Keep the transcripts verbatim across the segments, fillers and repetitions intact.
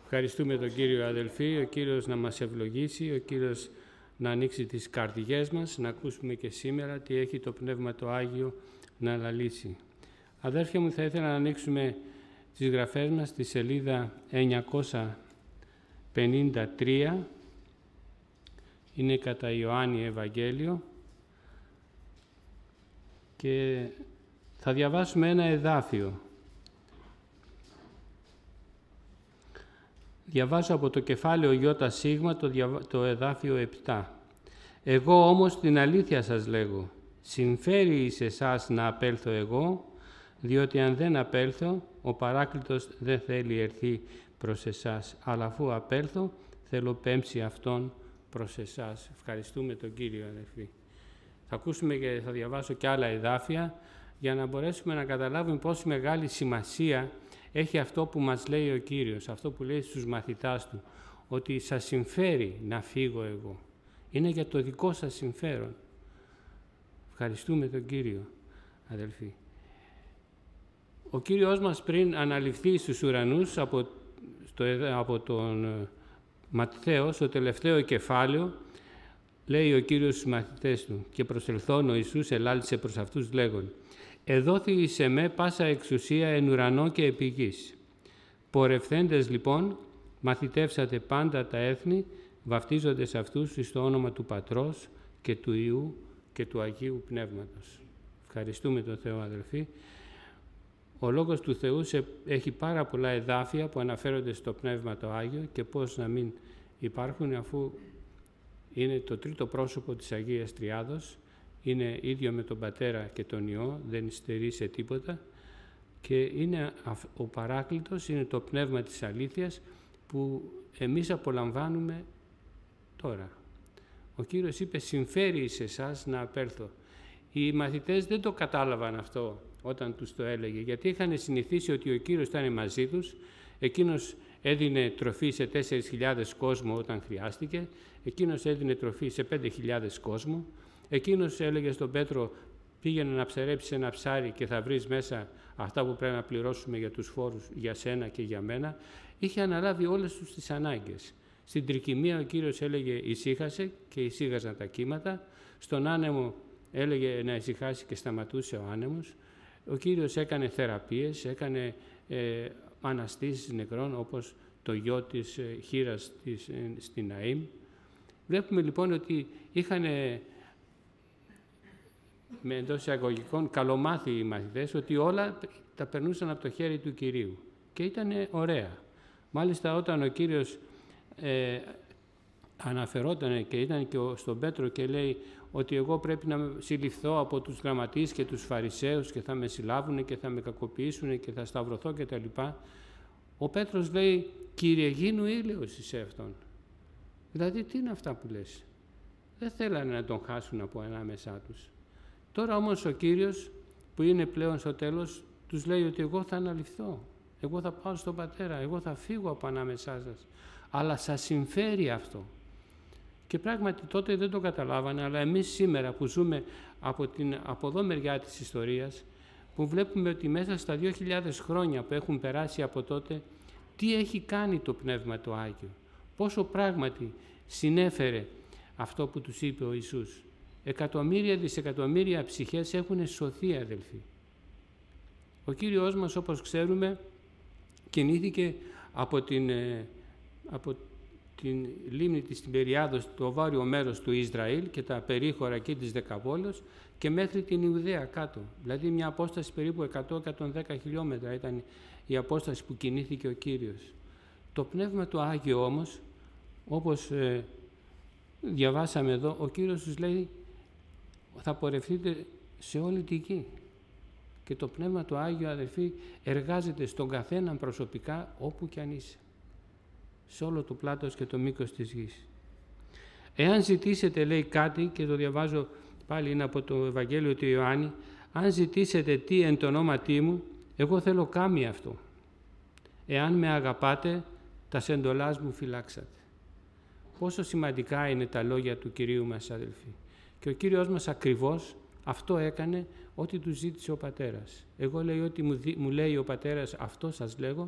Ευχαριστούμε τον Κύριο, αδελφοί, ο Κύριος να μας ευλογήσει, ο Κύριος να ανοίξει τις καρδιές μας, να ακούσουμε και σήμερα τι έχει το Πνεύμα το Άγιο να αναλύσει. Αδέρφια μου, θα ήθελα να ανοίξουμε τις γραφές μας στη σελίδα εννιακόσια πενήντα τρία, είναι κατά Ιωάννη Ευαγγέλιο, και θα διαβάσουμε ένα εδάφιο. Διαβάζω από το κεφάλαιο Ιώτα Σίγμα το, διαβα... το εδάφιο επτά. «Εγώ όμως την αλήθεια σας λέγω, συμφέρει εις εσάς να απέλθω εγώ, διότι αν δεν απέλθω, ο Παράκλητος δεν θέλει ερθεί προς εσάς, αλλά αφού απέλθω, θέλω πέμψει αυτόν προς εσάς». Ευχαριστούμε τον Κύριο, αδελφοί. Θα ακούσουμε και θα διαβάσω και άλλα εδάφια, για να μπορέσουμε να καταλάβουμε πόση μεγάλη σημασία έχει αυτό που μας λέει ο Κύριος, αυτό που λέει στους μαθητάς του, ότι σας συμφέρει να φύγω εγώ. Είναι για το δικό σας συμφέρον. Ευχαριστούμε τον Κύριο, αδελφοί. Ο Κύριος μας πριν αναληφθεί στους ουρανούς από, στο, από τον Ματθαίο, στο τελευταίο κεφάλαιο, λέει ο Κύριος στους μαθητές του, και προσελθών ο Ιησούς ελάλησε προς αυτούς λέγον, «Εδόθη εις εμέ πάσα εξουσία εν ουρανό και επί γης. Πορευθέντες λοιπόν, μαθητεύσατε πάντα τα έθνη, βαφτίζοντες αυτούς εις το όνομα του Πατρός και του Υιού και του Αγίου Πνεύματος». Ευχαριστούμε τον Θεό, αδελφοί. Ο Λόγος του Θεού έχει πάρα πολλά εδάφια που αναφέρονται στο Πνεύμα το Άγιο και πώς να μην υπάρχουν, αφού είναι το τρίτο πρόσωπο της Αγίας Τριάδος, είναι ίδιο με τον Πατέρα και τον Υιό, δεν υστερεί σε τίποτα, και είναι ο Παράκλητος, είναι το Πνεύμα της αλήθειας που εμείς απολαμβάνουμε τώρα. Ο Κύριος είπε, συμφέρει σε εσάς να απέλθω. Οι μαθητές δεν το κατάλαβαν αυτό όταν τους το έλεγε, γιατί είχαν συνηθίσει ότι ο Κύριος ήταν μαζί τους, εκείνος έδινε τροφή σε τέσσερις χιλιάδες κόσμο όταν χρειάστηκε, εκείνος έδινε τροφή σε πέντε χιλιάδες κόσμο, εκείνος έλεγε στον Πέτρο, πήγαινε να ψαρέψεις ένα ψάρι και θα βρεις μέσα αυτά που πρέπει να πληρώσουμε για τους φόρους για σένα και για μένα. Είχε αναλάβει όλες τους τις ανάγκες. Στην τρικυμία ο Κύριος έλεγε ησύχασε και ησύχαζαν τα κύματα. Στον άνεμο έλεγε να ησυχάσει και σταματούσε ο άνεμος. Ο Κύριος έκανε θεραπείες, έκανε ε, αναστήσεις νεκρών, όπως το γιο της ε, χήρας της, ε, στην Ναΐμ. Βλέπουμε λοιπόν ότι είχαν ε, με εντός εισαγωγικών καλομάθει οι μαθητές, ότι όλα τα περνούσαν από το χέρι του Κυρίου και ήταν ωραία. Μάλιστα όταν ο Κύριος ε, αναφερόταν και ήταν και στον Πέτρο και λέει ότι εγώ πρέπει να συλληφθώ από τους γραμματείς και τους Φαρισαίους και θα με συλλάβουν και θα με κακοποιήσουν και θα σταυρωθώ κτλ. Ο Πέτρος λέει, Κύριε, γίνου ήλαιος εις αυτόν. Δηλαδή τι είναι αυτά που λες. Δεν θέλανε να τον χάσουν από ανάμεσά τους. Τώρα όμως ο Κύριος που είναι πλέον στο τέλος τους λέει ότι εγώ θα αναληφθώ, εγώ θα πάω στον Πατέρα, εγώ θα φύγω από ανάμεσά σας, αλλά σας συμφέρει αυτό. Και πράγματι τότε δεν το καταλάβανε, αλλά εμείς σήμερα που ζούμε από την από εδώ μεριά της ιστορίας, που βλέπουμε ότι μέσα στα δύο χιλιάδες χρόνια που έχουν περάσει από τότε, τι έχει κάνει το Πνεύμα το Άγιο, πόσο πράγματι συνέφερε αυτό που τους είπε ο Ιησούς. Εκατομμύρια δισεκατομμύρια ψυχές έχουν σωθεί, αδελφοί. Ο Κύριος μας, όπως ξέρουμε, κινήθηκε από την, από την λίμνη της Τιμπεριάδος, το βόρειο μέρος του Ισραήλ και τα περίχωρα εκεί της Δεκαπόλεως και μέχρι την Ιουδαία κάτω. Δηλαδή μια απόσταση περίπου εκατό με εκατόν δέκα χιλιόμετρα ήταν η απόσταση που κινήθηκε ο Κύριος. Το Πνεύμα του Άγιο όμως, όπως ε, διαβάσαμε εδώ, ο Κύριος τους λέει θα πορευτείτε σε όλη τη γη. Και το Πνεύμα του Άγιο, αδελφοί, εργάζεται στον καθέναν προσωπικά όπου κι αν είσαι. Σε όλο το πλάτος και το μήκος της γης. Εάν ζητήσετε, λέει κάτι, και το διαβάζω πάλι, είναι από το Ευαγγέλιο του Ιωάννη, αν ζητήσετε τι εν το ονόματί μου, εγώ θέλω κάμει αυτό. Εάν με αγαπάτε, τα σεντολάς μου φυλάξατε. Πόσο σημαντικά είναι τα λόγια του Κυρίου μας, αδελφοί. Και ο Κύριος μας ακριβώς αυτό έκανε, ό,τι του ζήτησε ο Πατέρας. Εγώ λέει ότι μου, δι, μου λέει ο Πατέρας, αυτό σας λέγω,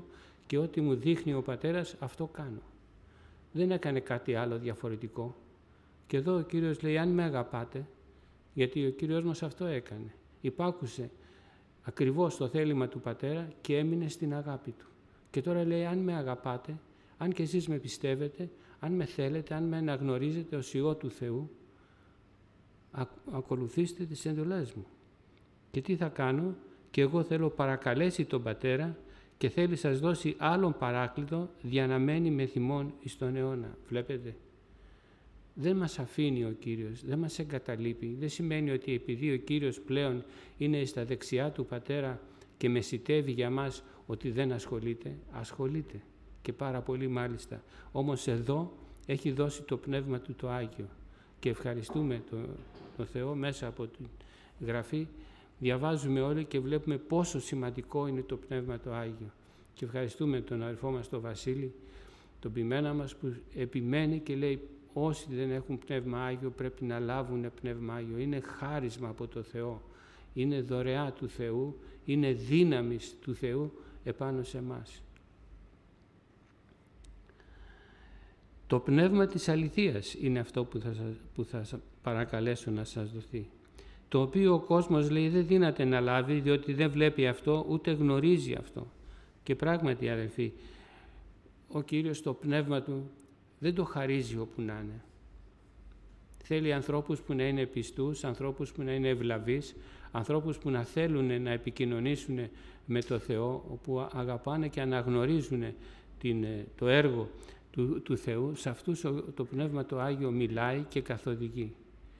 και ό,τι μου δείχνει ο Πατέρας αυτό κάνω. Δεν έκανε κάτι άλλο διαφορετικό. Και εδώ ο Κύριος λέει, αν με αγαπάτε, γιατί ο Κύριος μας αυτό έκανε. Υπάκουσε ακριβώς το θέλημα του Πατέρα και έμεινε στην αγάπη Του. Και τώρα λέει, αν με αγαπάτε, αν και εσείς με πιστεύετε, αν με θέλετε, αν με αναγνωρίζετε ως Υιό του Θεού, ακολουθήστε τις εντολές μου. Και τι θα κάνω? Και εγώ θέλω παρακαλέσει τον Πατέρα και θέλει σας δώσει άλλον παράκλητο για να μένει με θυμόν εις τον αιώνα. Βλέπετε, δεν μας αφήνει ο Κύριος, δεν μας εγκαταλείπει. Δεν σημαίνει ότι επειδή ο Κύριος πλέον είναι στα δεξιά του Πατέρα και μεσιτεύει για μας ότι δεν ασχολείται. Ασχολείται και πάρα πολύ μάλιστα. Όμως εδώ έχει δώσει το Πνεύμα Του το Άγιο και ευχαριστούμε το, το Θεό μέσα από τη Γραφή. Διαβάζουμε όλοι και βλέπουμε πόσο σημαντικό είναι το Πνεύμα το Άγιο. Και ευχαριστούμε τον αδελφό μας τον Βασίλη, τον ποιμένα μας, που επιμένει και λέει όσοι δεν έχουν Πνεύμα Άγιο πρέπει να λάβουν Πνεύμα Άγιο. Είναι χάρισμα από το Θεό, είναι δωρεά του Θεού, είναι δύναμη του Θεού επάνω σε εμάς. Το Πνεύμα της αληθείας είναι αυτό που θα, σας, που θα σας παρακαλέσω να σας δοθεί. Το οποίο ο κόσμος λέει δεν δύναται να λάβει διότι δεν βλέπει αυτό ούτε γνωρίζει αυτό. Και πράγματι αδελφοί, ο Κύριος το Πνεύμα Του δεν το χαρίζει όπου να είναι. Θέλει ανθρώπους που να είναι πιστούς, ανθρώπους που να είναι ευλαβείς, ανθρώπους που να θέλουν να επικοινωνήσουν με το Θεό, όπου αγαπάνε και αναγνωρίζουν την, το έργο του, του Θεού. Σε αυτούς το Πνεύμα το Άγιο μιλάει και καθοδηγεί.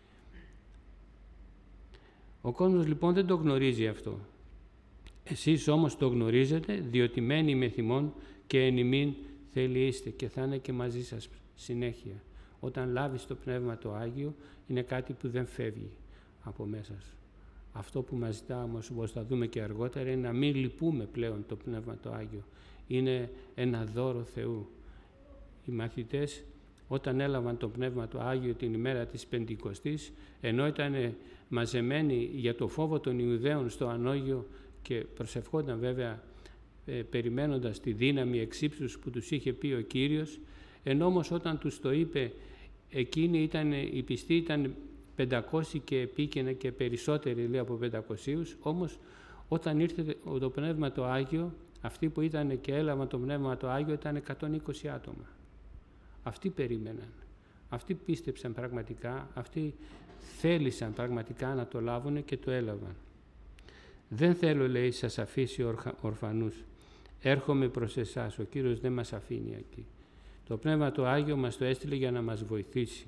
Ο κόσμος λοιπόν δεν το γνωρίζει αυτό. Εσείς όμως το γνωρίζετε, διότι μένει με θυμόν και εν ημίν θέλει είστε και θα είναι και μαζί σας συνέχεια. Όταν λάβεις το Πνεύμα το Άγιο είναι κάτι που δεν φεύγει από μέσα σου. Αυτό που μας ζητά όμως, όπως θα δούμε και αργότερα, είναι να μην λυπούμε πλέον το Πνεύμα το Άγιο. Είναι ένα δώρο Θεού. Οι μαθητές όταν έλαβαν το Πνεύμα το Άγιο την ημέρα της Πεντηκοστής, ενώ ήταν μαζεμένοι για το φόβο των Ιουδαίων στο Ανώγιο και προσευχόταν βέβαια ε, περιμένοντας τη δύναμη εξύψους που τους είχε πει ο Κύριος, ενώ όμως όταν τους το είπε εκείνοι ήταν, οι πιστοί ήταν πεντακόσιοι και επίκαινα και περισσότεροι λέει από πεντακοσίους, όμως όταν ήρθε το Πνεύμα το Άγιο, αυτοί που ήταν και έλαβαν το Πνεύμα το Άγιο ήταν εκατόν είκοσι άτομα. Αυτοί περίμεναν, αυτοί πίστεψαν πραγματικά, αυτοί θέλησαν πραγματικά να το λάβουν και το έλαβαν. Δεν θέλω, λέει, σας αφήσει ορφανούς. Έρχομαι προς εσάς. Ο Κύριος δεν μας αφήνει εκεί. Το Πνεύμα το Άγιο μας το έστειλε για να μας βοηθήσει.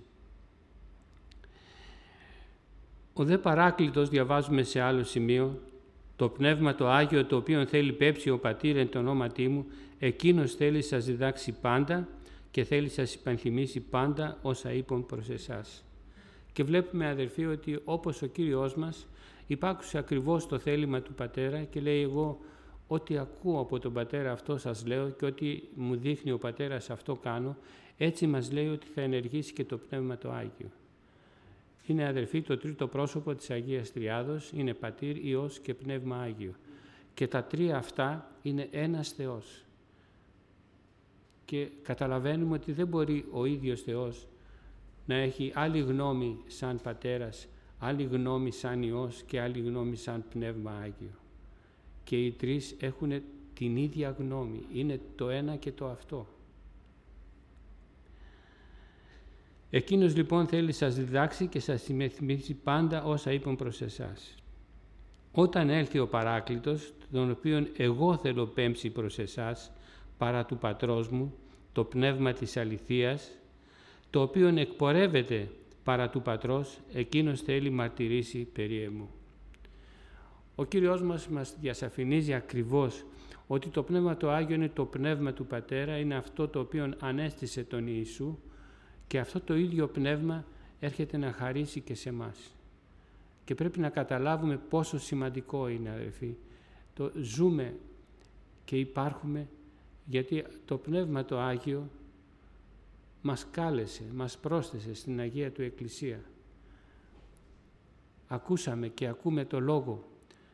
Ο δε Παράκλητος, διαβάζουμε σε άλλο σημείο, το Πνεύμα το Άγιο το οποίο θέλει πέψει ο Πατήρ εν το ονόματί μου, εκείνος θέλει σας διδάξει πάντα και θέλει σας υπενθυμίσει πάντα όσα είπαν προς εσάς. Και βλέπουμε αδερφοί ότι όπως ο Κύριος μας υπάκουσε ακριβώς το θέλημα του Πατέρα και λέει εγώ ό,τι ακούω από τον Πατέρα αυτό σας λέω και ό,τι μου δείχνει ο Πατέρας αυτό κάνω, έτσι μας λέει ότι θα ενεργήσει και το Πνεύμα το Άγιο. Είναι αδερφοί το τρίτο πρόσωπο της Αγίας Τριάδος, είναι Πατήρ, Υιός και Πνεύμα Άγιο. Και τα τρία αυτά είναι ένας Θεός. Και καταλαβαίνουμε ότι δεν μπορεί ο ίδιος Θεός να έχει άλλη γνώμη σαν Πατέρας, άλλη γνώμη σαν Υιός και άλλη γνώμη σαν Πνεύμα Άγιο. Και οι τρεις έχουν την ίδια γνώμη, είναι το ένα και το αυτό. Εκείνος λοιπόν θέλει σας διδάξει και σας θυμίσει πάντα όσα είπαν προς εσάς. Όταν έλθει ο Παράκλητος, τον οποίον εγώ θέλω πέμψει προς εσάς, παρά του Πατρός μου, το Πνεύμα της αληθείας, το οποίον εκπορεύεται παρά του Πατρός, εκείνος θέλει μαρτυρήσει περί εμού. Ο Κύριος μας μας διασαφηνίζει ακριβώς ότι το Πνεύμα το Άγιο είναι το Πνεύμα του Πατέρα, είναι αυτό το οποίο ανέστησε τον Ιησού και αυτό το ίδιο Πνεύμα έρχεται να χαρίσει και σε εμάς. Και πρέπει να καταλάβουμε πόσο σημαντικό είναι, αδελφοί. Το ζούμε και υπάρχουμε γιατί το Πνεύμα το Άγιο μας κάλεσε, μας πρόσθεσε στην Αγία Του Εκκλησία. Ακούσαμε και ακούμε το Λόγο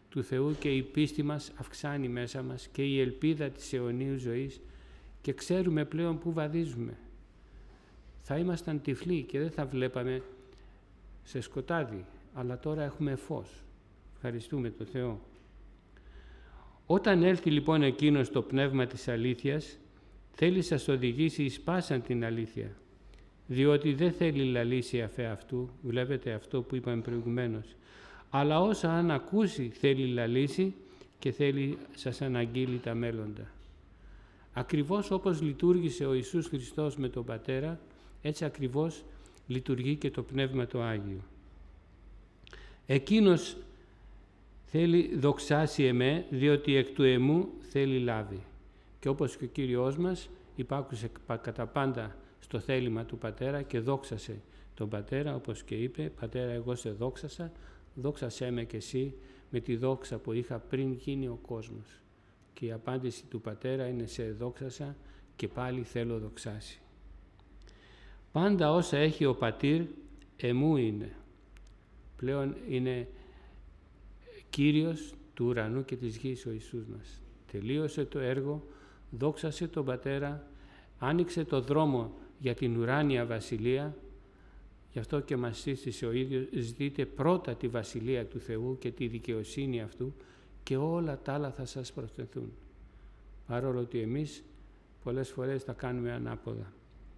του Θεού και η πίστη μας αυξάνει μέσα μας και η ελπίδα της αιωνίου ζωής και ξέρουμε πλέον πού βαδίζουμε. Θα ήμασταν τυφλοί και δεν θα βλέπαμε σε σκοτάδι, αλλά τώρα έχουμε φως. Ευχαριστούμε τον Θεό. Όταν έλθει λοιπόν εκείνος το πνεύμα της αλήθειας, θέλει σας οδηγήσει εις πάσαν την αλήθεια, διότι δεν θέλει λαλήσει αφ' αυτού, βλέπετε αυτό που είπαμε προηγουμένως, αλλά όσα αν ακούσει θέλει λαλήσει και θέλει σας αναγγείλει τα μέλλοντα. Ακριβώς όπως λειτουργήσε ο Ιησούς Χριστός με τον Πατέρα, έτσι ακριβώς λειτουργεί και το Πνεύμα το Άγιο. Εκείνος θέλει δοξάσει εμέ, διότι εκ του εμού θέλει λάβει. Και όπως και ο Κύριος μας υπάκουσε κατά πάντα στο θέλημα του Πατέρα και δόξασε τον Πατέρα, όπως και είπε, «Πατέρα, εγώ σε δόξασα, δόξασέ με και εσύ με τη δόξα που είχα πριν γίνει ο κόσμος». Και η απάντηση του Πατέρα είναι «σε δόξασα και πάλι θέλω δοξάσει». Πάντα όσα έχει ο Πατήρ εμού είναι. Πλέον είναι Κύριος του ουρανού και της γης ο Ιησούς μας. Τελείωσε το έργο, δόξασε τον Πατέρα, άνοιξε το δρόμο για την ουράνια βασιλεία. Γι' αυτό και μας σύστησε ο ίδιος, ζητείτε πρώτα τη βασιλεία του Θεού και τη δικαιοσύνη αυτού και όλα τα άλλα θα σας προσθεθούν. Παρόλο ότι εμείς πολλές φορές τα κάνουμε ανάποδα.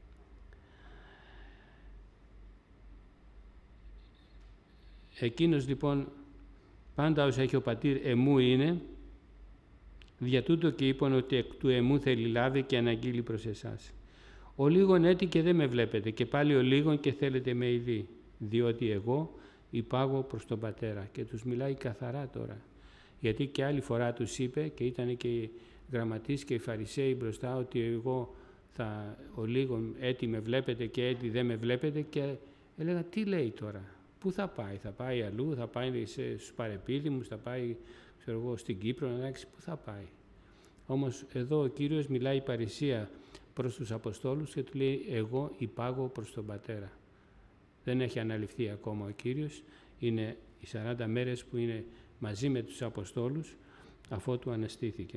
Εκείνος λοιπόν πάντα όσα έχει ο Πατήρ εμού είναι, δια τούτο και είπαν ότι εκ του εμού θέλει λάβει και αναγγείλει προς εσάς. Ο λίγον έτη και δεν με βλέπετε και πάλι ο λίγον και θέλετε με ειδεί, διότι εγώ υπάγω προς τον Πατέρα. Και τους μιλάει καθαρά τώρα, γιατί και άλλη φορά τους είπε και ήταν και οι γραμματείς και οι Φαρισαίοι μπροστά ότι εγώ θα, ο λίγον έτη με βλέπετε και έτη δεν με βλέπετε, και έλεγα τι λέει τώρα. Πού θα πάει, θα πάει αλλού, θα πάει στους παρεπίδημους, θα πάει ξέρω εγώ, στην Κύπρο, εντάξει, πού θα πάει. Όμως εδώ ο Κύριος μιλάει παρησία προς τους Αποστόλους και του λέει εγώ υπάγω προς τον Πατέρα. Δεν έχει αναλυφθεί ακόμα ο Κύριος, είναι οι σαράντα μέρες που είναι μαζί με τους Αποστόλους αφότου αναστήθηκε.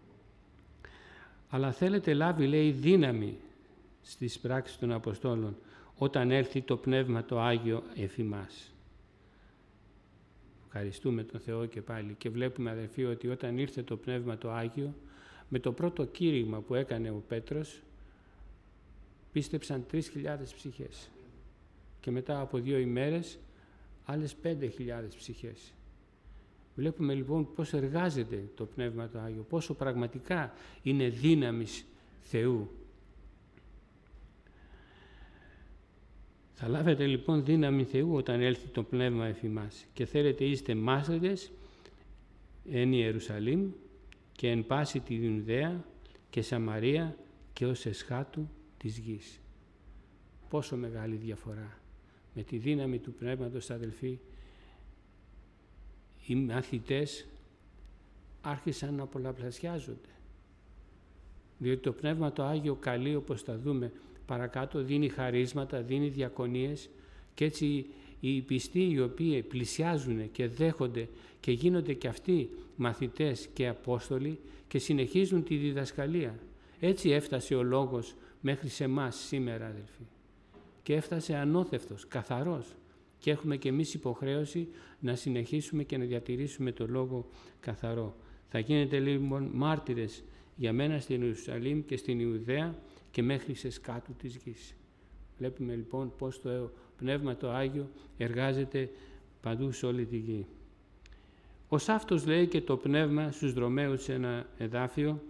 Αλλά θέλετε λάβει, λέει, δύναμη στις πράξεις των Αποστόλων όταν έρθει το Πνεύμα το Άγιο εφ' ημάς. Ευχαριστούμε τον Θεό και πάλι και βλέπουμε, αδελφοί, ότι όταν ήρθε το Πνεύμα το Άγιο, με το πρώτο κήρυγμα που έκανε ο Πέτρος, πίστεψαν τρεις χιλιάδες ψυχές και μετά από δύο ημέρες άλλες πέντε χιλιάδες ψυχές. Βλέπουμε λοιπόν πώς εργάζεται το Πνεύμα το Άγιο, πόσο πραγματικά είναι δύναμης Θεού. Θα λάβετε λοιπόν δύναμη Θεού όταν έλθει το Πνεύμα εφ' ημάς και θέλετε είστε μάρτυρες εν Ιερουσαλήμ και εν πάση τη Ιουδαία και Σαμαρία και ως εσχάτου της γης. Πόσο μεγάλη διαφορά. Με τη δύναμη του Πνεύματος, αδελφοί, οι μαθητές άρχισαν να πολλαπλασιάζονται. Διότι το Πνεύμα το Άγιο καλεί, όπως θα δούμε παρακάτω, δίνει χαρίσματα, δίνει διακονίες και έτσι οι πιστοί οι οποίοι πλησιάζουν και δέχονται και γίνονται και αυτοί μαθητές και Απόστολοι και συνεχίζουν τη διδασκαλία. Έτσι έφτασε ο Λόγος μέχρι σε εμάς σήμερα, αδελφοί. Και έφτασε ανώθευτος, καθαρός. Και έχουμε και εμείς υποχρέωση να συνεχίσουμε και να διατηρήσουμε το Λόγο καθαρό. Θα γίνετε λοιπόν μάρτυρες για μένα στην Ιερουσαλήμ και στην Ιουδαία και μέχρι σε σκάτου της γης. Βλέπουμε λοιπόν πώς το Πνεύμα το Άγιο εργάζεται παντού σε όλη τη γη. Ως αυτός λέει και το Πνεύμα στους Ρωμαίους σε ένα εδάφιο,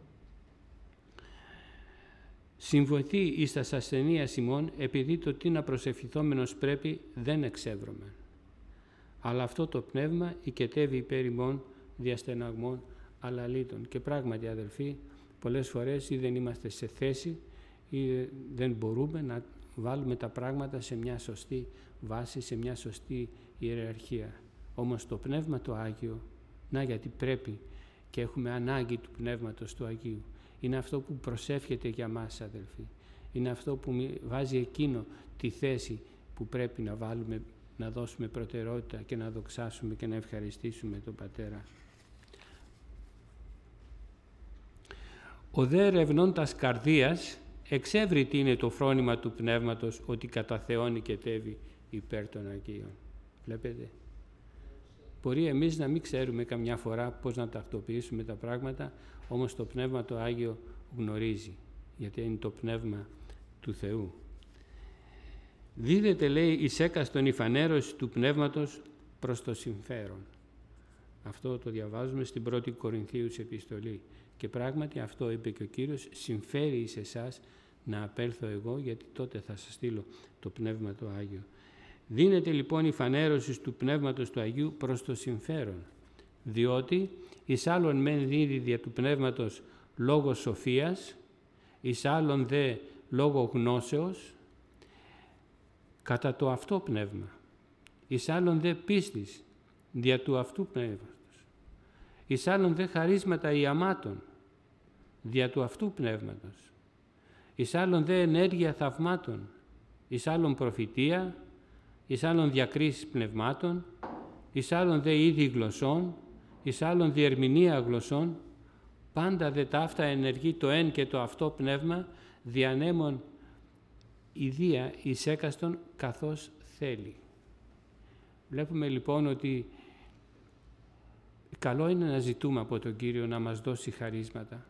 «Συμβοηθεί εις τας ασθενείας ημών, επειδή το τι να προσευχηθόμενος πρέπει δεν εξεύρωμεν. Αλλά αυτό το Πνεύμα οικετεύει υπέρ ημών διαστεναγμών αλαλήτων». Και πράγματι, αδελφοί, πολλές φορές ή δεν είμαστε σε θέση ή δεν μπορούμε να βάλουμε τα πράγματα σε μια σωστή βάση, σε μια σωστή ιεραρχία. Όμως το Πνεύμα το Άγιο, να γιατί πρέπει και έχουμε ανάγκη του Πνεύματος του Αγίου, είναι αυτό που προσεύχεται για μας, αδελφοί. Είναι αυτό που βάζει εκείνο τη θέση που πρέπει να βάλουμε να δώσουμε προτεραιότητα και να δοξάσουμε και να ευχαριστήσουμε τον Πατέρα. Ο δε ερευνών τας καρδίας εξεύρει τι είναι το φρόνημα του Πνεύματος, ότι κατά Θεόν νικετεύει υπέρ των Αγίων. Βλέπετε, μπορεί εμείς να μην ξέρουμε καμιά φορά πώς να τακτοποιήσουμε τα πράγματα, όμως το Πνεύμα το Άγιο γνωρίζει, γιατί είναι το Πνεύμα του Θεού. Δίδεται, λέει, εις έκαστον η φανέρωση του Πνεύματος προς το συμφέρον. Αυτό το διαβάζουμε στην πρώτη Κορινθίους επιστολή. Και πράγματι αυτό είπε και ο Κύριος, συμφέρει εις εσάς να απέλθω εγώ, γιατί τότε θα σας στείλω το Πνεύμα το Άγιο. Δίνεται λοιπόν η φανέρωση του Πνεύματος του Αγίου προς το συμφέρον, διότι εις άλλον μεν δίδει δια του Πνεύματος λόγο σοφίας, εις άλλον δε λόγο γνώσεως, κατά το αυτό πνεύμα, εις άλλον δε πίστης δια του αυτού πνεύματος, εις άλλον δε χαρίσματα ιαμάτων δια του αυτού πνεύματος, εις άλλον δε ενέργεια θαυμάτων, εις άλλον προφητεία, εις άλλον διακρίσεις πνευμάτων, εις άλλον δε είδη γλωσσών, εις άλλον διερμηνία γλωσσών, πάντα δε ταύτα ενεργεί το εν και το αυτό πνεύμα, διανέμον ιδία εις έκαστον καθώς θέλει. Βλέπουμε λοιπόν ότι καλό είναι να ζητούμε από τον Κύριο να μας δώσει χαρίσματα,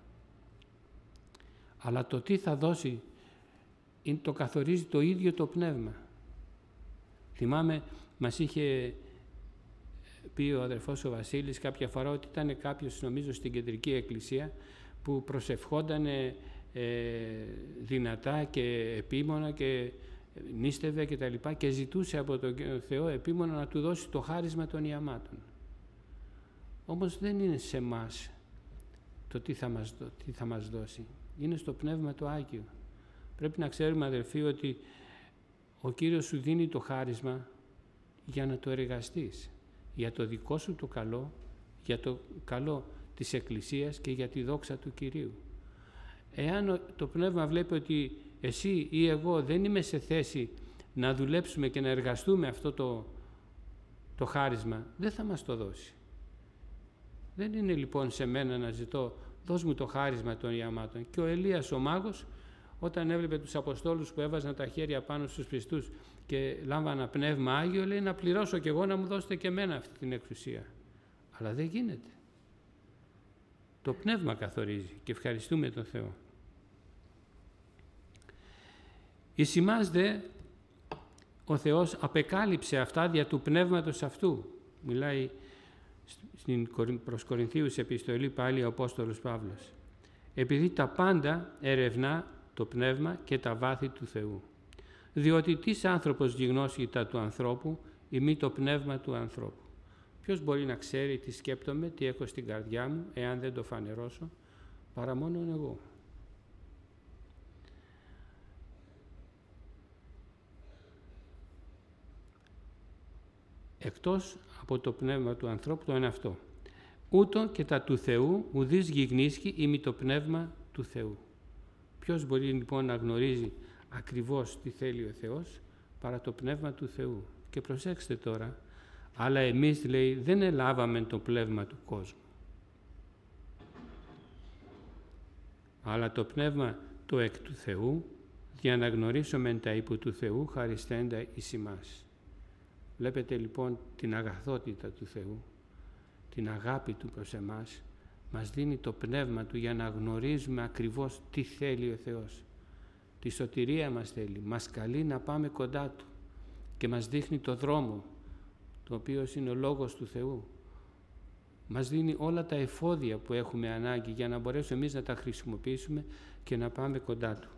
αλλά το τι θα δώσει είναι, το καθορίζει το ίδιο το πνεύμα. Θυμάμαι, μας είχε πει ο αδερφός ο Βασίλης κάποια φορά ότι ήταν κάποιος, νομίζω, στην Κεντρική Εκκλησία που προσευχόταν ε, δυνατά και επίμονα και νίστευε και τα λοιπά και ζητούσε από τον Θεό επίμονα να του δώσει το χάρισμα των ιαμάτων. Όμως δεν είναι σε εμάς το τι θα μας, τι θα μας δώσει. Είναι στο Πνεύμα το Άγιο. Πρέπει να ξέρουμε, αδελφοί, ότι ο Κύριος σου δίνει το χάρισμα για να το εργαστείς, για το δικό σου το καλό, για το καλό της Εκκλησίας και για τη δόξα του Κυρίου. Εάν το Πνεύμα βλέπει ότι εσύ ή εγώ δεν είμαι σε θέση να δουλέψουμε και να εργαστούμε αυτό το, το χάρισμα, δεν θα μας το δώσει. Δεν είναι λοιπόν σε μένα να ζητώ, δώσ' μου το χάρισμα των ιαμάτων. Και ο Ελίας ο μάγος, όταν έβλεπε τους Αποστόλους που έβαζαν τα χέρια πάνω στους πιστούς και λάμβανα Πνεύμα Άγιο, λέει να πληρώσω κι εγώ να μου δώσετε και εμένα αυτή την εξουσία. Αλλά δεν γίνεται. Το Πνεύμα καθορίζει και ευχαριστούμε τον Θεό. Εις ημάς δε ο Θεός απεκάλυψε αυτά δια του Πνεύματος αυτού. Μιλάει στην προς Κορινθίους επιστολή πάλι ο Απόστολος Παύλος. Επειδή τα πάντα ερευνά το Πνεύμα και τα βάθη του Θεού. Διότι τις άνθρωπος γιγνώσει τα του ανθρώπου ή μη το Πνεύμα του ανθρώπου. Ποιος μπορεί να ξέρει τι σκέπτομαι, τι έχω στην καρδιά μου, εάν δεν το φανερώσω, παρά μόνον εγώ. Εκτός από το πνεύμα του ανθρώπου, το είναι αυτό. Ούτω και τα του Θεού ουδείς γιγνίσκει ή μη το πνεύμα του Θεού. Ποιος μπορεί λοιπόν να γνωρίζει ακριβώς τι θέλει ο Θεός, παρά το πνεύμα του Θεού. Και προσέξτε τώρα, αλλά εμείς, λέει, δεν ελάβαμε το πνεύμα του κόσμου. Αλλά το πνεύμα το εκ του Θεού, για να γνωρίσουμε τα υπό του Θεού χαριστέντα εις ημάς. Βλέπετε λοιπόν την αγαθότητα του Θεού, την αγάπη Του προς εμάς, μας δίνει το πνεύμα Του για να γνωρίζουμε ακριβώς τι θέλει ο Θεός. Τη σωτηρία μας θέλει, μας καλεί να πάμε κοντά Του και μας δείχνει το δρόμο, το οποίο είναι ο Λόγος του Θεού. Μας δίνει όλα τα εφόδια που έχουμε ανάγκη για να μπορέσουμε εμείς να τα χρησιμοποιήσουμε και να πάμε κοντά Του.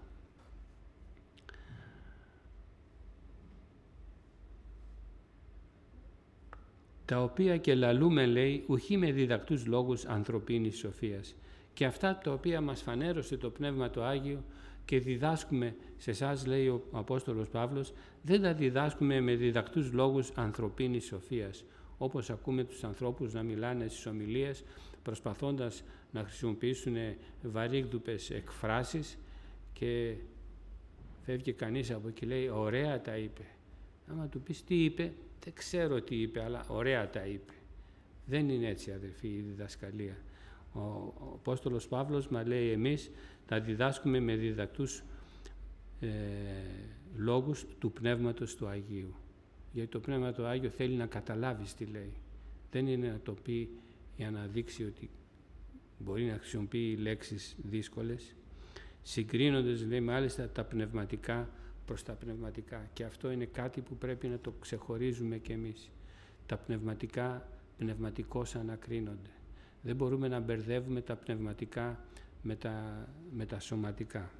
Τα οποία και λαλούμε, λέει, ουχή με διδακτούς λόγους ανθρωπίνης σοφίας. Και αυτά τα οποία μας φανέρωσε το Πνεύμα το Άγιο και διδάσκουμε σε εσάς, λέει ο Απόστολος Παύλος, δεν τα διδάσκουμε με διδακτούς λόγους ανθρωπίνης σοφίας, όπως ακούμε τους ανθρώπους να μιλάνε στις ομιλίες, προσπαθώντας να χρησιμοποιήσουν βαρύγδουπες εκφράσεις και φεύγει κανείς από εκεί, λέει, ωραία τα είπε. Άμα του πεις τι είπε, δεν ξέρω τι είπε, αλλά ωραία τα είπε. Δεν είναι έτσι, αδερφοί, η διδασκαλία. Ο, ο Απόστολος Παύλος μας λέει εμείς να διδάσκουμε με διδακτούς ε, λόγους του Πνεύματος του Αγίου. Γιατί το Πνεύμα του Άγιο θέλει να καταλάβεις τι λέει. Δεν είναι να το πει για να δείξει ότι μπορεί να χρησιμοποιεί λέξεις δύσκολες, συγκρίνοντας, λέει, μάλιστα τα πνευματικά προς τα πνευματικά. Και αυτό είναι κάτι που πρέπει να το ξεχωρίζουμε κι εμείς. Τα πνευματικά πνευματικώς ανακρίνονται. Δεν μπορούμε να μπερδεύουμε τα πνευματικά με τα, με τα σωματικά.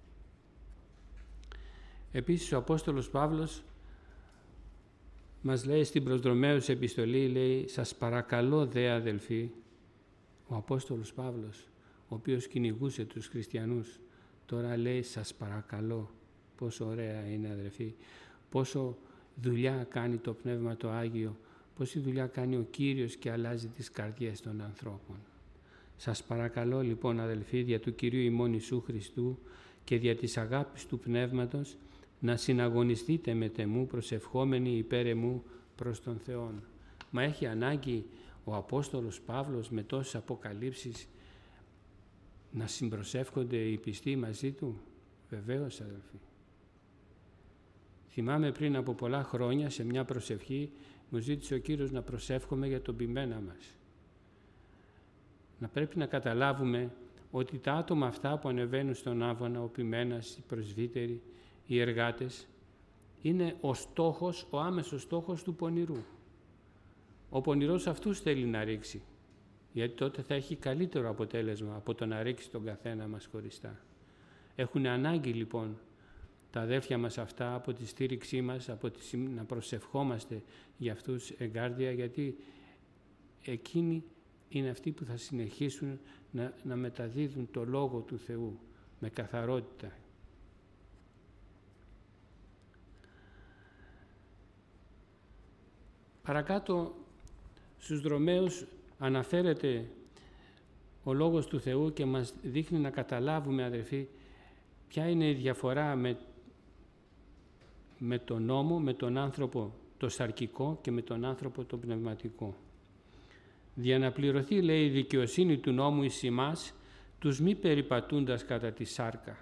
Επίσης ο Απόστολος Παύλος μας λέει στην προς Ρωμαίους επιστολή, λέει, σας παρακαλώ δε αδελφοί, ο Απόστολος Παύλος, ο οποίος κυνηγούσε τους χριστιανούς, τώρα λέει σας παρακαλώ. Πόσο ωραία είναι, αδελφοί, πόσο δουλειά κάνει το Πνεύμα το Άγιο, πόση δουλειά κάνει ο Κύριος και αλλάζει τις καρδιές των ανθρώπων. Σας παρακαλώ λοιπόν, αδελφοί, δια του Κυρίου ημών Ιησού Χριστού και δια της αγάπης του Πνεύματος, να συναγωνιστείτε με τεμού προσευχόμενοι υπέρ εμού προς τον Θεόν. Μα έχει ανάγκη ο Απόστολος Παύλος με τόσες αποκαλύψεις να συμπροσεύχονται οι πιστοί μαζί του? Βεβαίως, αδελφοί. Θυμάμαι πριν από πολλά χρόνια σε μια προσευχή μου ζήτησε ο Κύριος να προσεύχομαι για τον ποιμένα μας. Να πρέπει να καταλάβουμε ότι τα άτομα αυτά που ανεβαίνουν στον άβανα, ο ποιμένας, οι πρεσβύτεροι, οι εργάτες, είναι ο στόχος, ο άμεσος στόχος του πονηρού. Ο πονηρός αυτούς θέλει να ρίξει, γιατί τότε θα έχει καλύτερο αποτέλεσμα από το να ρίξει τον καθένα μας χωριστά. Έχουν ανάγκη λοιπόν τα αδέρφια μας αυτά από τη στήριξή μας, από τη, να προσευχόμαστε για αυτούς εγκάρδια, γιατί εκείνοι είναι αυτοί που θα συνεχίσουν να, να μεταδίδουν το Λόγο του Θεού με καθαρότητα. Παρακάτω στους Ρωμαίους αναφέρεται ο Λόγος του Θεού και μας δείχνει να καταλάβουμε, αδερφοί, ποια είναι η διαφορά με, με τον νόμο, με τον άνθρωπο το σαρκικό και με τον άνθρωπο το πνευματικό. Δια να πληρωθεί, λέει, η δικαιοσύνη του νόμου εις ημάς, τους μη περιπατούντας κατά τη σάρκα,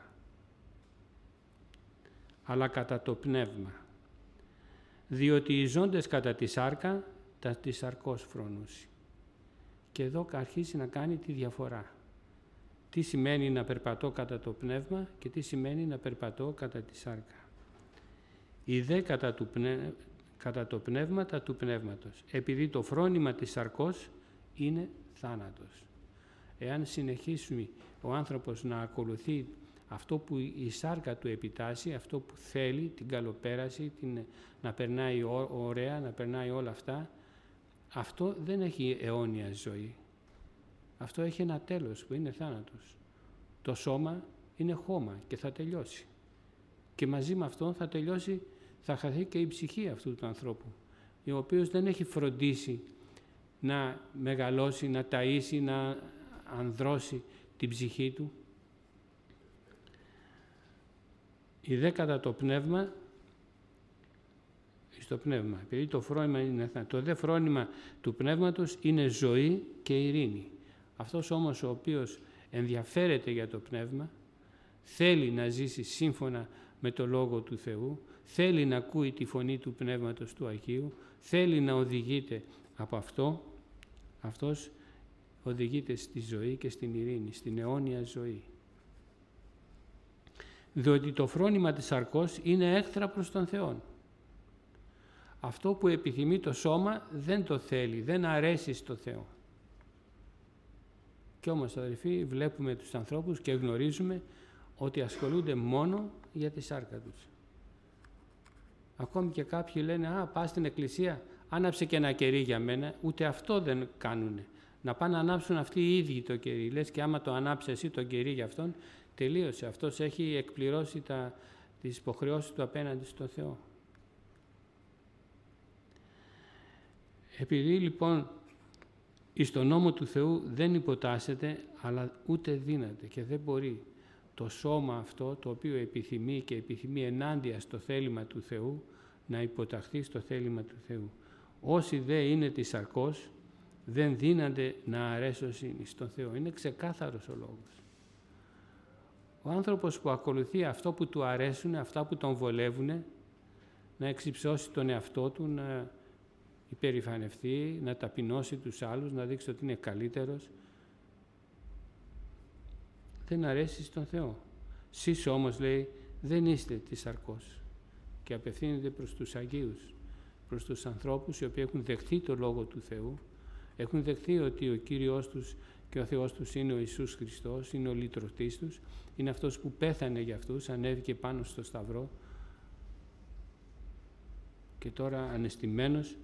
αλλά κατά το πνεύμα. Διότι οι ζώντες κατά τη σάρκα, τα τη σαρκός φρονούσι. Και εδώ αρχίζει να κάνει τη διαφορά. Τι σημαίνει να περπατώ κατά το πνεύμα και τι σημαίνει να περπατώ κατά τη σάρκα. Η δε κατά, του πνε... κατά το πνεύμα τα του πνεύματος, επειδή το φρόνημα της σαρκός είναι θάνατος. Εάν συνεχίσουμε ο άνθρωπος να ακολουθεί αυτό που η σάρκα του επιτάσσει, αυτό που θέλει, την καλοπέραση, την, να περνάει ωραία, να περνάει όλα αυτά, αυτό δεν έχει αιώνια ζωή. Αυτό έχει ένα τέλος που είναι θάνατος. Το σώμα είναι χώμα και θα τελειώσει. Και μαζί με αυτό θα τελειώσει, θα χαθεί και η ψυχή αυτού του ανθρώπου, ο οποίος δεν έχει φροντίσει να μεγαλώσει, να ταΐσει, να ανδρώσει την ψυχή του. Η δέκατα το πνεύμα, στο πνεύμα, επειδή το φρόνημα είναι θάνατος. Το δε φρόνημα του πνεύματος είναι ζωή και ειρήνη. Αυτός όμως ο οποίος ενδιαφέρεται για το πνεύμα, θέλει να ζήσει σύμφωνα με το Λόγο του Θεού, θέλει να ακούει τη φωνή του Πνεύματος του Αγίου, θέλει να οδηγείται από αυτό, αυτός οδηγείται στη ζωή και στην ειρήνη, στην αιώνια ζωή. Διότι το φρόνημα της σαρκός είναι έχθρα προς τον Θεό. Αυτό που επιθυμεί το σώμα δεν το θέλει, δεν αρέσει στο Θεό. Κι όμως, αδελφοί, βλέπουμε τους ανθρώπους και γνωρίζουμε ότι ασχολούνται μόνο για τη σάρκα τους. Ακόμη και κάποιοι λένε, α, πας στην εκκλησία, άναψε και ένα κερί για μένα, ούτε αυτό δεν κάνουνε. Να πάνε να ανάψουν αυτοί οι ίδιοι το κερί. Λες και άμα το ανάψει εσύ το κερί για αυτόν, τελείωσε. Αυτός έχει εκπληρώσει τα, τις υποχρεώσεις του απέναντι στο Θεό. Επειδή λοιπόν εις τον νόμο του Θεού δεν υποτάσσεται, αλλά ούτε δύναται και δεν μπορεί το σώμα αυτό, το οποίο επιθυμεί και επιθυμεί ενάντια στο θέλημα του Θεού, να υποταχθεί στο θέλημα του Θεού. Όσοι δε είναι της σαρκός, δεν δύνανται να αρέσωσιν στον Θεό. Είναι ξεκάθαρος ο λόγος. Ο άνθρωπος που ακολουθεί αυτό που του αρέσουν, αυτά που τον βολεύουν, να εξυψώσει τον εαυτό του, να υπερηφανευτεί, να ταπεινώσει τους άλλους, να δείξει ότι είναι καλύτερος, δεν αρέσει στον Θεό. Σεις όμως, λέει, δεν είστε της σαρκός, και απευθύνεται προς τους Αγίους, προς τους ανθρώπους οι οποίοι έχουν δεχθεί το Λόγο του Θεού, έχουν δεχθεί ότι ο Κύριος τους και ο Θεός τους είναι ο Ιησούς Χριστός, είναι ο λυτρωτής τους, είναι αυτός που πέθανε για αυτούς, ανέβηκε πάνω στο Σταυρό και τώρα ανεστημένος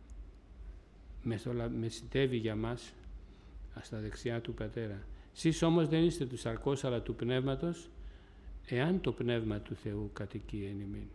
μεσητεύει για μας στα δεξιά του Πατέρα. Σεις όμως δεν είστε του σαρκός αλλά του Πνεύματος, εάν το Πνεύμα του Θεού κατοικεί εν ημίν.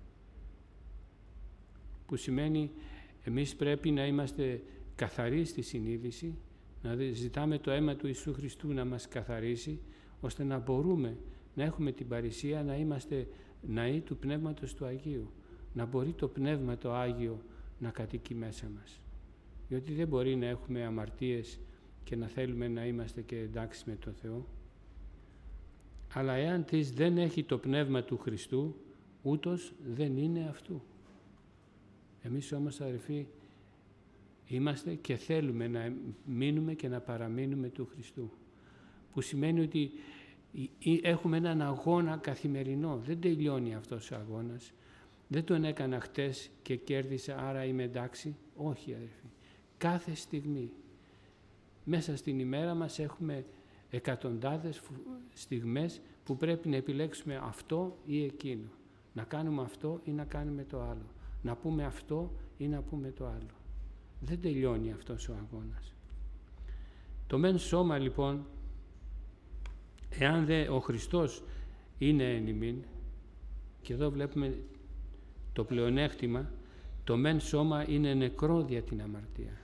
Που σημαίνει εμείς πρέπει να είμαστε καθαροί στη συνείδηση, να ζητάμε το αίμα του Ιησού Χριστού να μας καθαρίσει, ώστε να μπορούμε να έχουμε την παρησία να είμαστε ναοί του Πνεύματος του Αγίου, να μπορεί το Πνεύμα το Άγιο να κατοικεί μέσα μας. Διότι δεν μπορεί να έχουμε αμαρτίες και να θέλουμε να είμαστε και εντάξει με τον Θεό. Αλλά εάν της δεν έχει το Πνεύμα του Χριστού, ούτως δεν είναι αυτού. Εμείς όμως, αδελφοί, είμαστε και θέλουμε να μείνουμε και να παραμείνουμε του Χριστού. Που σημαίνει ότι έχουμε έναν αγώνα καθημερινό. Δεν τελειώνει αυτός ο αγώνας. Δεν τον έκανα χτες και κέρδισα, άρα είμαι εντάξει. Όχι, αδελφοί. Κάθε στιγμή μέσα στην ημέρα μας έχουμε εκατοντάδες στιγμές που πρέπει να επιλέξουμε αυτό ή εκείνο. Να κάνουμε αυτό ή να κάνουμε το άλλο. Να πούμε αυτό ή να πούμε το άλλο. Δεν τελειώνει αυτός ο αγώνας. Το μεν σώμα λοιπόν, εάν δε ο Χριστός είναι εν ημίν, και εδώ βλέπουμε το πλεονέκτημα, το μεν σώμα είναι νεκρό δια την αμαρτία.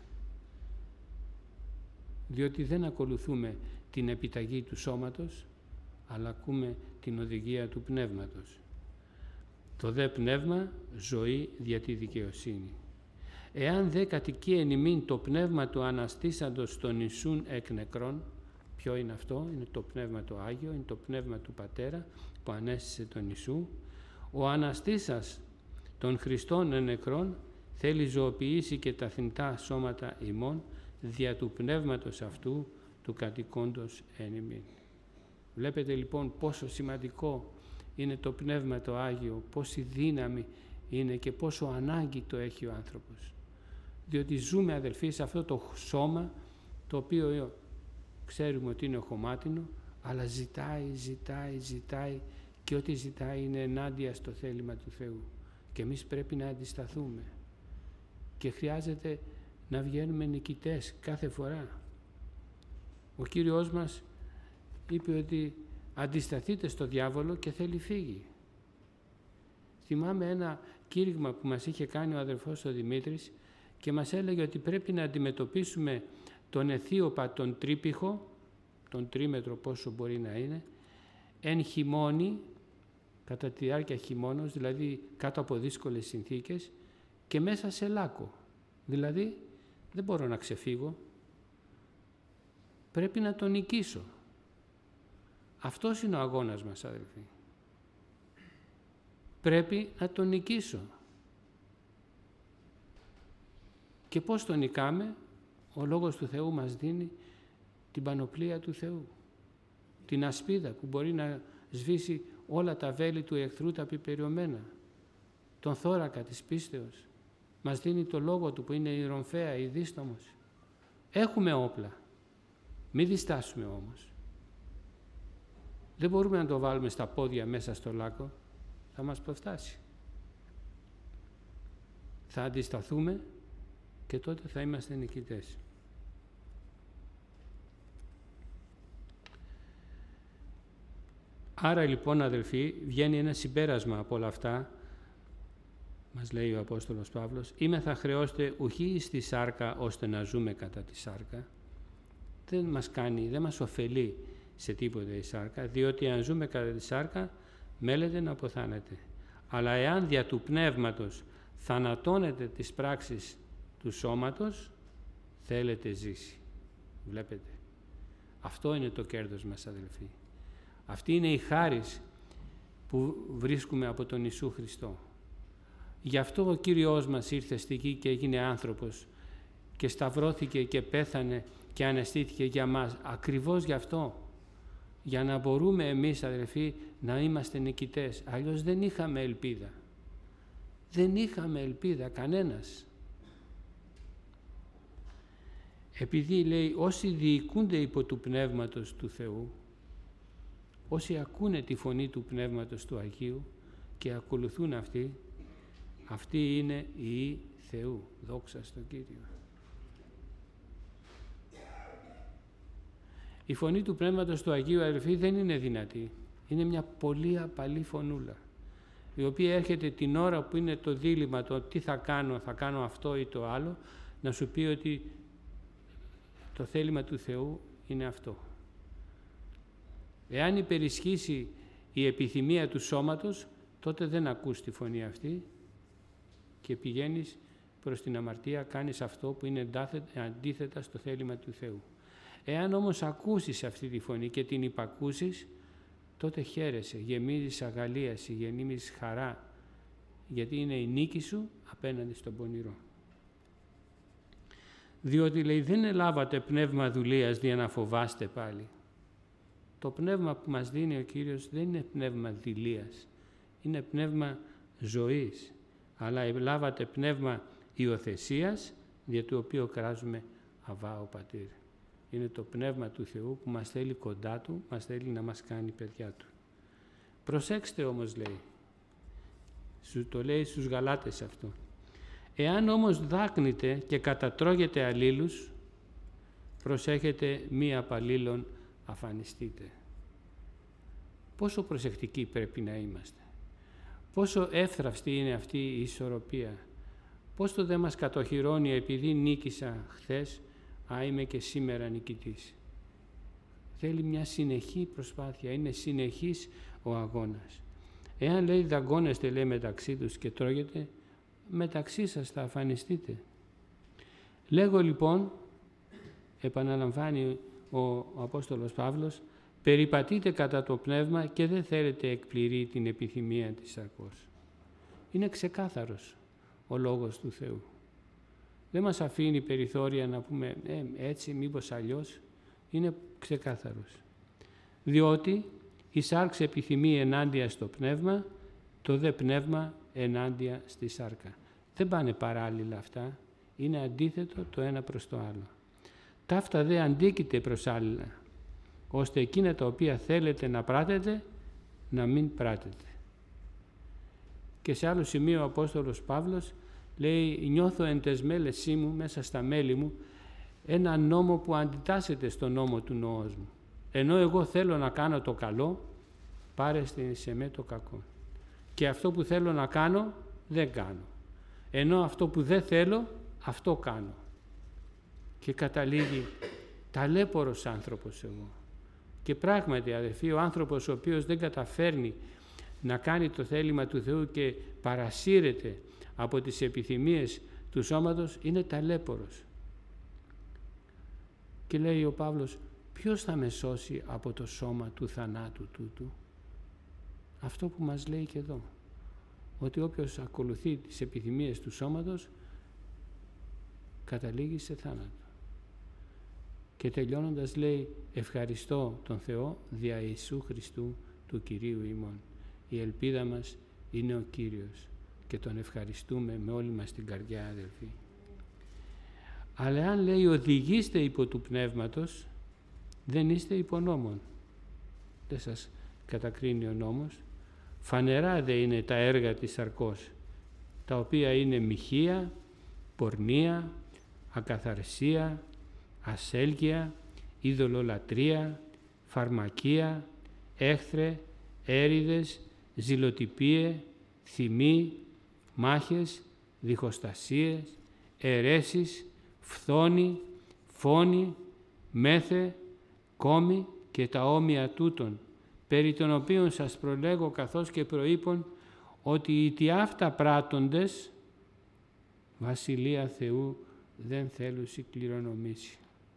Διότι δεν ακολουθούμε την επιταγή του σώματος, αλλά ακούμε την οδηγία του Πνεύματος. Το δε πνεύμα ζωή δια τη δικαιοσύνη. Εάν δε κατοικεί εν ημίν το πνεύμα του αναστήσαντος των Ιησούν εκ νεκρών, ποιο είναι αυτό? Είναι το πνεύμα το Άγιο, είναι το πνεύμα του Πατέρα που ανέστησε τον Ιησού. Ο αναστήσας των Χριστών εν νεκρών θέλει ζωοποιήσει και τα θνητά σώματα ημών δια του πνεύματος αυτού του κατοικώντος εν ημίν. Βλέπετε λοιπόν πόσο σημαντικό είναι το Πνεύμα το Άγιο, πόση δύναμη είναι και πόσο ανάγκη το έχει ο άνθρωπος. Διότι ζούμε, αδελφοί, σε αυτό το σώμα το οποίο ξέρουμε ότι είναι χωμάτινο, αλλά ζητάει, ζητάει, ζητάει και ό,τι ζητάει είναι ενάντια στο θέλημα του Θεού. Και εμείς πρέπει να αντισταθούμε. Και χρειάζεται να βγαίνουμε νικητές κάθε φορά. Ο Κύριος μας είπε ότι αντισταθείτε στο διάβολο και θέλει φύγει. Θυμάμαι ένα κήρυγμα που μας είχε κάνει ο αδερφός ο Δημήτρης και μας έλεγε ότι πρέπει να αντιμετωπίσουμε τον Αιθίωπα, τον τρίπηχο, τον τρίμετρο πόσο μπορεί να είναι, εν χειμώνη, κατά τη διάρκεια χειμώνος, δηλαδή κάτω από δύσκολες συνθήκες και μέσα σε λάκκο. Δηλαδή δεν μπορώ να ξεφύγω, πρέπει να τον νικήσω. Αυτός είναι ο αγώνας μας, αδελφοί. Πρέπει να τον νικήσω. Και πώς τον νικάμε? Ο Λόγος του Θεού μας δίνει την πανοπλία του Θεού. Την ασπίδα που μπορεί να σβήσει όλα τα βέλη του εχθρού τα πιπεριωμένα. Τον θώρακα της πίστεως. Μας δίνει το Λόγο του που είναι η ρομφαία, η δίστομος. Έχουμε όπλα. Μην διστάσουμε όμως. Δεν μπορούμε να το βάλουμε στα πόδια μέσα στο λάκκο. Θα μας προφτάσει. Θα αντισταθούμε και τότε θα είμαστε νικητές. Άρα λοιπόν, αδελφοί, βγαίνει ένα συμπέρασμα από όλα αυτά, μας λέει ο Απόστολος Παύλος, «Είμαι θα χρεώστε ουχή στη σάρκα ώστε να ζούμε κατά τη σάρκα». Δεν μας κάνει, δεν μας ωφελεί σε τίποτα η σάρκα, διότι αν ζούμε κατά τη σάρκα, μέλεται να αποθάνεται. Αλλά εάν δια του πνεύματος θανατώνετε τις πράξεις του σώματος, θέλετε ζήσει. Βλέπετε. Αυτό είναι το κέρδος μας, αδελφοί. Αυτή είναι η χάρις που βρίσκουμε από τον Ιησού Χριστό. Γι' αυτό ο Κύριος μας ήρθε στη γη και έγινε άνθρωπος και σταυρώθηκε και πέθανε και αναστήθηκε για μας. Ακριβώς γι' αυτό. Για να μπορούμε εμείς, αδελφοί, να είμαστε νικητές. Αλλιώς δεν είχαμε ελπίδα. Δεν είχαμε ελπίδα κανένας. Επειδή λέει όσοι διοικούνται υπό του Πνεύματος του Θεού, όσοι ακούνε τη φωνή του Πνεύματος του Αγίου και ακολουθούν αυτοί, αυτοί είναι οι Θεού. Δόξα στον Κύριο. Η φωνή του Πνεύματος του Αγίου, αδελφοί, δεν είναι δυνατή. Είναι μια πολύ απαλή φωνούλα, η οποία έρχεται την ώρα που είναι το δίλημμα, το τι θα κάνω, θα κάνω αυτό ή το άλλο, να σου πει ότι το θέλημα του Θεού είναι αυτό. Εάν υπερισχύσει η επιθυμία του σώματος, τότε δεν ακούς τη φωνή αυτή και πηγαίνεις προς την αμαρτία, κάνεις αυτό που είναι αντίθετα στο θέλημα του Θεού. Εάν όμως ακούσεις αυτή τη φωνή και την υπακούσεις, τότε χαίρεσαι, γεμίζεις αγαλίαση, γεμίζεις χαρά, γιατί είναι η νίκη σου απέναντι στον πονηρό. Διότι λέει δεν ελάβατε πνεύμα δουλείας για να φοβάστε πάλι. Το πνεύμα που μας δίνει ο Κύριος δεν είναι πνεύμα δειλίας, είναι πνεύμα ζωής, αλλά ελάβατε πνεύμα υιοθεσίας, δια του οποίου κράζουμε Αβά ο Πατήρ. Είναι το πνεύμα του Θεού που μας θέλει κοντά Του, μας θέλει να μας κάνει παιδιά Του. Προσέξτε όμως, λέει, σου το λέει στους Γαλάτες αυτό. Εάν όμως δάκνυτε και κατατρώγετε αλλήλους, προσέχετε μη απαλλήλων αφανιστείτε. Πόσο προσεκτικοί πρέπει να είμαστε. Πόσο εύθραυστη είναι αυτή η ισορροπία. Πώς το δεν μας κατοχυρώνει επειδή νίκησα χθες, α, είμαι και σήμερα νικητής. Θέλει μια συνεχή προσπάθεια, είναι συνεχής ο αγώνας. Εάν λέει δαγκώνεστε, λέει μεταξύ τους και τρώγετε, μεταξύ σας θα αφανιστείτε. Λέγω λοιπόν, επαναλαμβάνει ο, ο Απόστολος Παύλος, περιπατείτε κατά το πνεύμα και δεν θέλετε εκπληρεί την επιθυμία της σαρκός. Είναι ξεκάθαρος ο λόγος του Θεού. Δεν μας αφήνει περιθώρια να πούμε ε, έτσι, μήπως αλλιώς. Είναι ξεκάθαρος. Διότι η σάρξ επιθυμεί ενάντια στο πνεύμα, το δε πνεύμα ενάντια στη σάρκα. Δεν πάνε παράλληλα αυτά, είναι αντίθετο το ένα προς το άλλο. Ταύτα δε αντίκειται προς άλλα, ώστε εκείνα τα οποία θέλετε να πράτετε, να μην πράτετε. Και σε άλλο σημείο ο Απόστολος Παύλος λέει νιώθω εν τες μέλεσί μου, μέσα στα μέλη μου, ένα νόμο που αντιτάσσεται στο νόμο του νόος μου. Ενώ εγώ θέλω να κάνω το καλό, πάρε σε με το κακό. Και αυτό που θέλω να κάνω, δεν κάνω. Ενώ αυτό που δεν θέλω, αυτό κάνω. Και καταλήγει ταλέπορος άνθρωπος εγώ. Και πράγματι, αδελφοί, ο άνθρωπος ο οποίος δεν καταφέρνει να κάνει το θέλημα του Θεού και παρασύρεται από τις επιθυμίες του σώματος, είναι ταλέπορος. Και λέει ο Παύλος, ποιος θα με σώσει από το σώμα του θανάτου τούτου? Αυτό που μας λέει και εδώ, ότι όποιος ακολουθεί τις επιθυμίες του σώματος καταλήγει σε θάνατο. Και τελειώνοντας λέει, ευχαριστώ τον Θεό δια Ιησού Χριστού του Κυρίου ημών. Η ελπίδα μας είναι ο Κύριος και τον ευχαριστούμε με όλη μας την καρδιά, αδελφοί. Αλλά αν λέει οδηγήστε υπό του πνεύματος, δεν είστε υπό νόμον. Δεν σας κατακρίνει ο νόμος. Φανερά δε είναι τα έργα της σαρκός, τα οποία είναι μοιχεία, πορνεία, ακαθαρσία, ασέλγεια, ειδωλολατρεία, φαρμακεία, έχθρε, έρηδες, ζηλοτυπίε, θυμοί, μάχες, διχοστασίες, αιρέσεις, φθόνη, φόνη, μέθε, κόμη και τα όμοια τούτων, περί των οποίων σας προλέγω καθώς και προείπων ότι οι τι αυτά πράττοντες Βασιλεία Θεού δεν θέλουσι κληρονομήσει.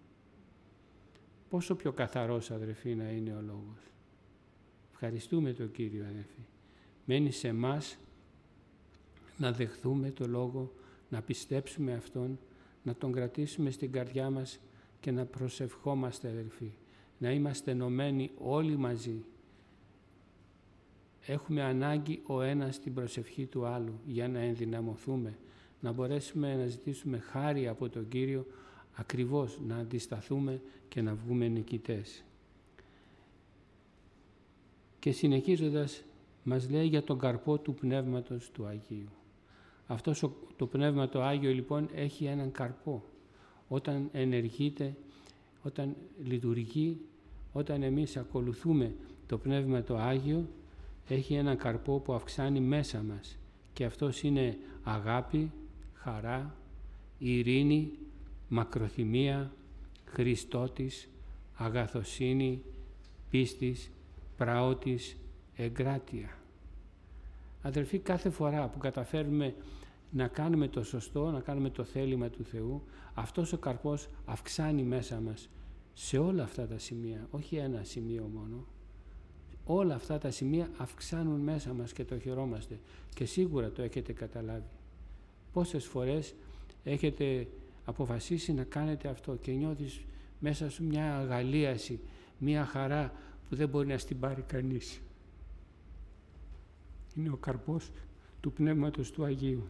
Πόσο πιο καθαρός, αδερφοί, να είναι ο λόγος. Ευχαριστούμε τον Κύριο, αδερφοί. Μένει σε εμάς να δεχθούμε το Λόγο, να πιστέψουμε Αυτόν, να Τον κρατήσουμε στην καρδιά μας και να προσευχόμαστε, αδερφοί. Να είμαστε ενωμένοι όλοι μαζί. Έχουμε ανάγκη ο ένας την προσευχή του άλλου για να ενδυναμωθούμε, να μπορέσουμε να ζητήσουμε χάρη από τον Κύριο, ακριβώς να αντισταθούμε και να βγούμε νικητές. Και συνεχίζοντας μας λέει για τον καρπό του Πνεύματος του Αγίου. Αυτός το Πνεύμα το Άγιο λοιπόν έχει έναν καρπό. Όταν ενεργείται, όταν λειτουργεί, όταν εμείς ακολουθούμε το Πνεύμα το Άγιο, έχει έναν καρπό που αυξάνει μέσα μας. Και αυτός είναι αγάπη, χαρά, ειρήνη, μακροθυμία, Χριστότης, αγαθοσύνη, πίστης, πραότης, εγκράτεια. Αδελφοί, κάθε φορά που καταφέρουμε να κάνουμε το σωστό, να κάνουμε το θέλημα του Θεού, αυτός ο καρπός αυξάνει μέσα μας σε όλα αυτά τα σημεία, όχι ένα σημείο μόνο. Όλα αυτά τα σημεία αυξάνουν μέσα μας και το χαιρόμαστε και σίγουρα το έχετε καταλάβει. Πόσες φορές έχετε αποφασίσει να κάνετε αυτό και νιώθεις μέσα σου μια αγαλίαση, μια χαρά που δεν μπορεί να στην πάρει κανείς. Είναι ο καρπός του Πνεύματος του Αγίου.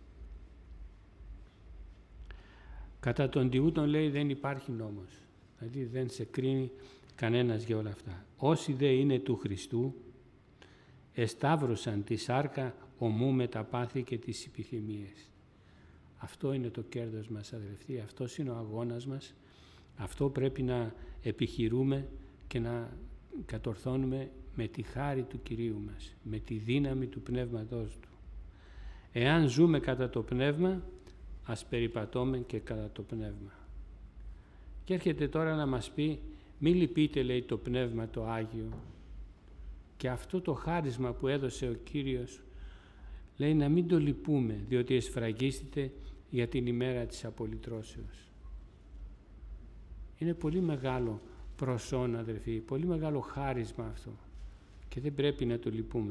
Κατά τον τιούτον, λέει, δεν υπάρχει νόμος. Δηλαδή δεν σε κρίνει κανένας για όλα αυτά. Όσοι δε είναι του Χριστού, εσταύρωσαν τη σάρκα ομού με τα πάθη και τις επιθυμίες. Αυτό είναι το κέρδος μας, αδελφοί. Αυτός είναι ο αγώνας μας. Αυτό πρέπει να επιχειρούμε και να κατορθώνουμε με τη χάρη του Κυρίου μας, με τη δύναμη του Πνεύματός Του. Εάν ζούμε κατά το Πνεύμα, ας περιπατώμε και κατά το Πνεύμα. Και έρχεται τώρα να μας πει, μη λυπείτε, λέει, το Πνεύμα το Άγιο. Και αυτό το χάρισμα που έδωσε ο Κύριος, λέει, να μην το λυπούμε, διότι εσφραγίστητε για την ημέρα της απολυτρώσεως. Είναι πολύ μεγάλο προσόν, αδερφοί, πολύ μεγάλο χάρισμα αυτό και δεν πρέπει να το λυπούμε.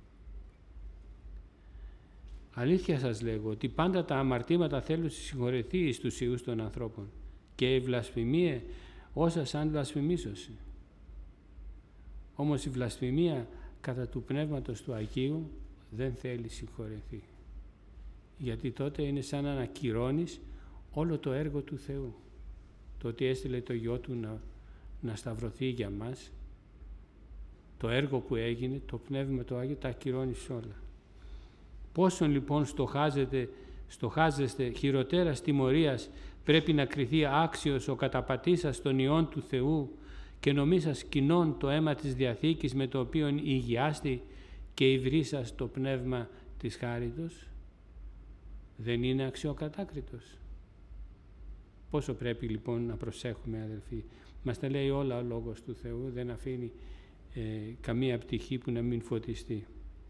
Αλήθεια σας λέγω ότι πάντα τα αμαρτήματα θέλουν συγχωρεθεί εις τους ιούς των ανθρώπων και η βλασφημία όσα σαν βλασφημίσωση. Όμως η βλασφημία κατά του Πνεύματος του Αγίου δεν θέλει συγχωρεθεί. Γιατί τότε είναι σαν να ανακυρώνεις όλο το έργο του Θεού. Το ότι έστειλε το Υιό Του να, να σταυρωθεί για μας, το έργο που έγινε, το Πνεύμα το Άγιο, τα ακυρώνεις όλα. Πόσον λοιπόν στοχάζεται, στοχάζεστε χειροτέρας τιμωρίας πρέπει να κριθεί άξιος ο καταπατήσας των ιών του Θεού και νομίσας κοινών το αίμα της Διαθήκης με το οποίο υγιάστη και υβρίσας το πνεύμα της χάριτος. Δεν είναι αξιοκατάκριτος. Πόσο πρέπει λοιπόν να προσέχουμε, αδελφοί. Μας τα λέει όλα ο Λόγος του Θεού, δεν αφήνει ε, καμία πτυχή που να μην φωτιστεί.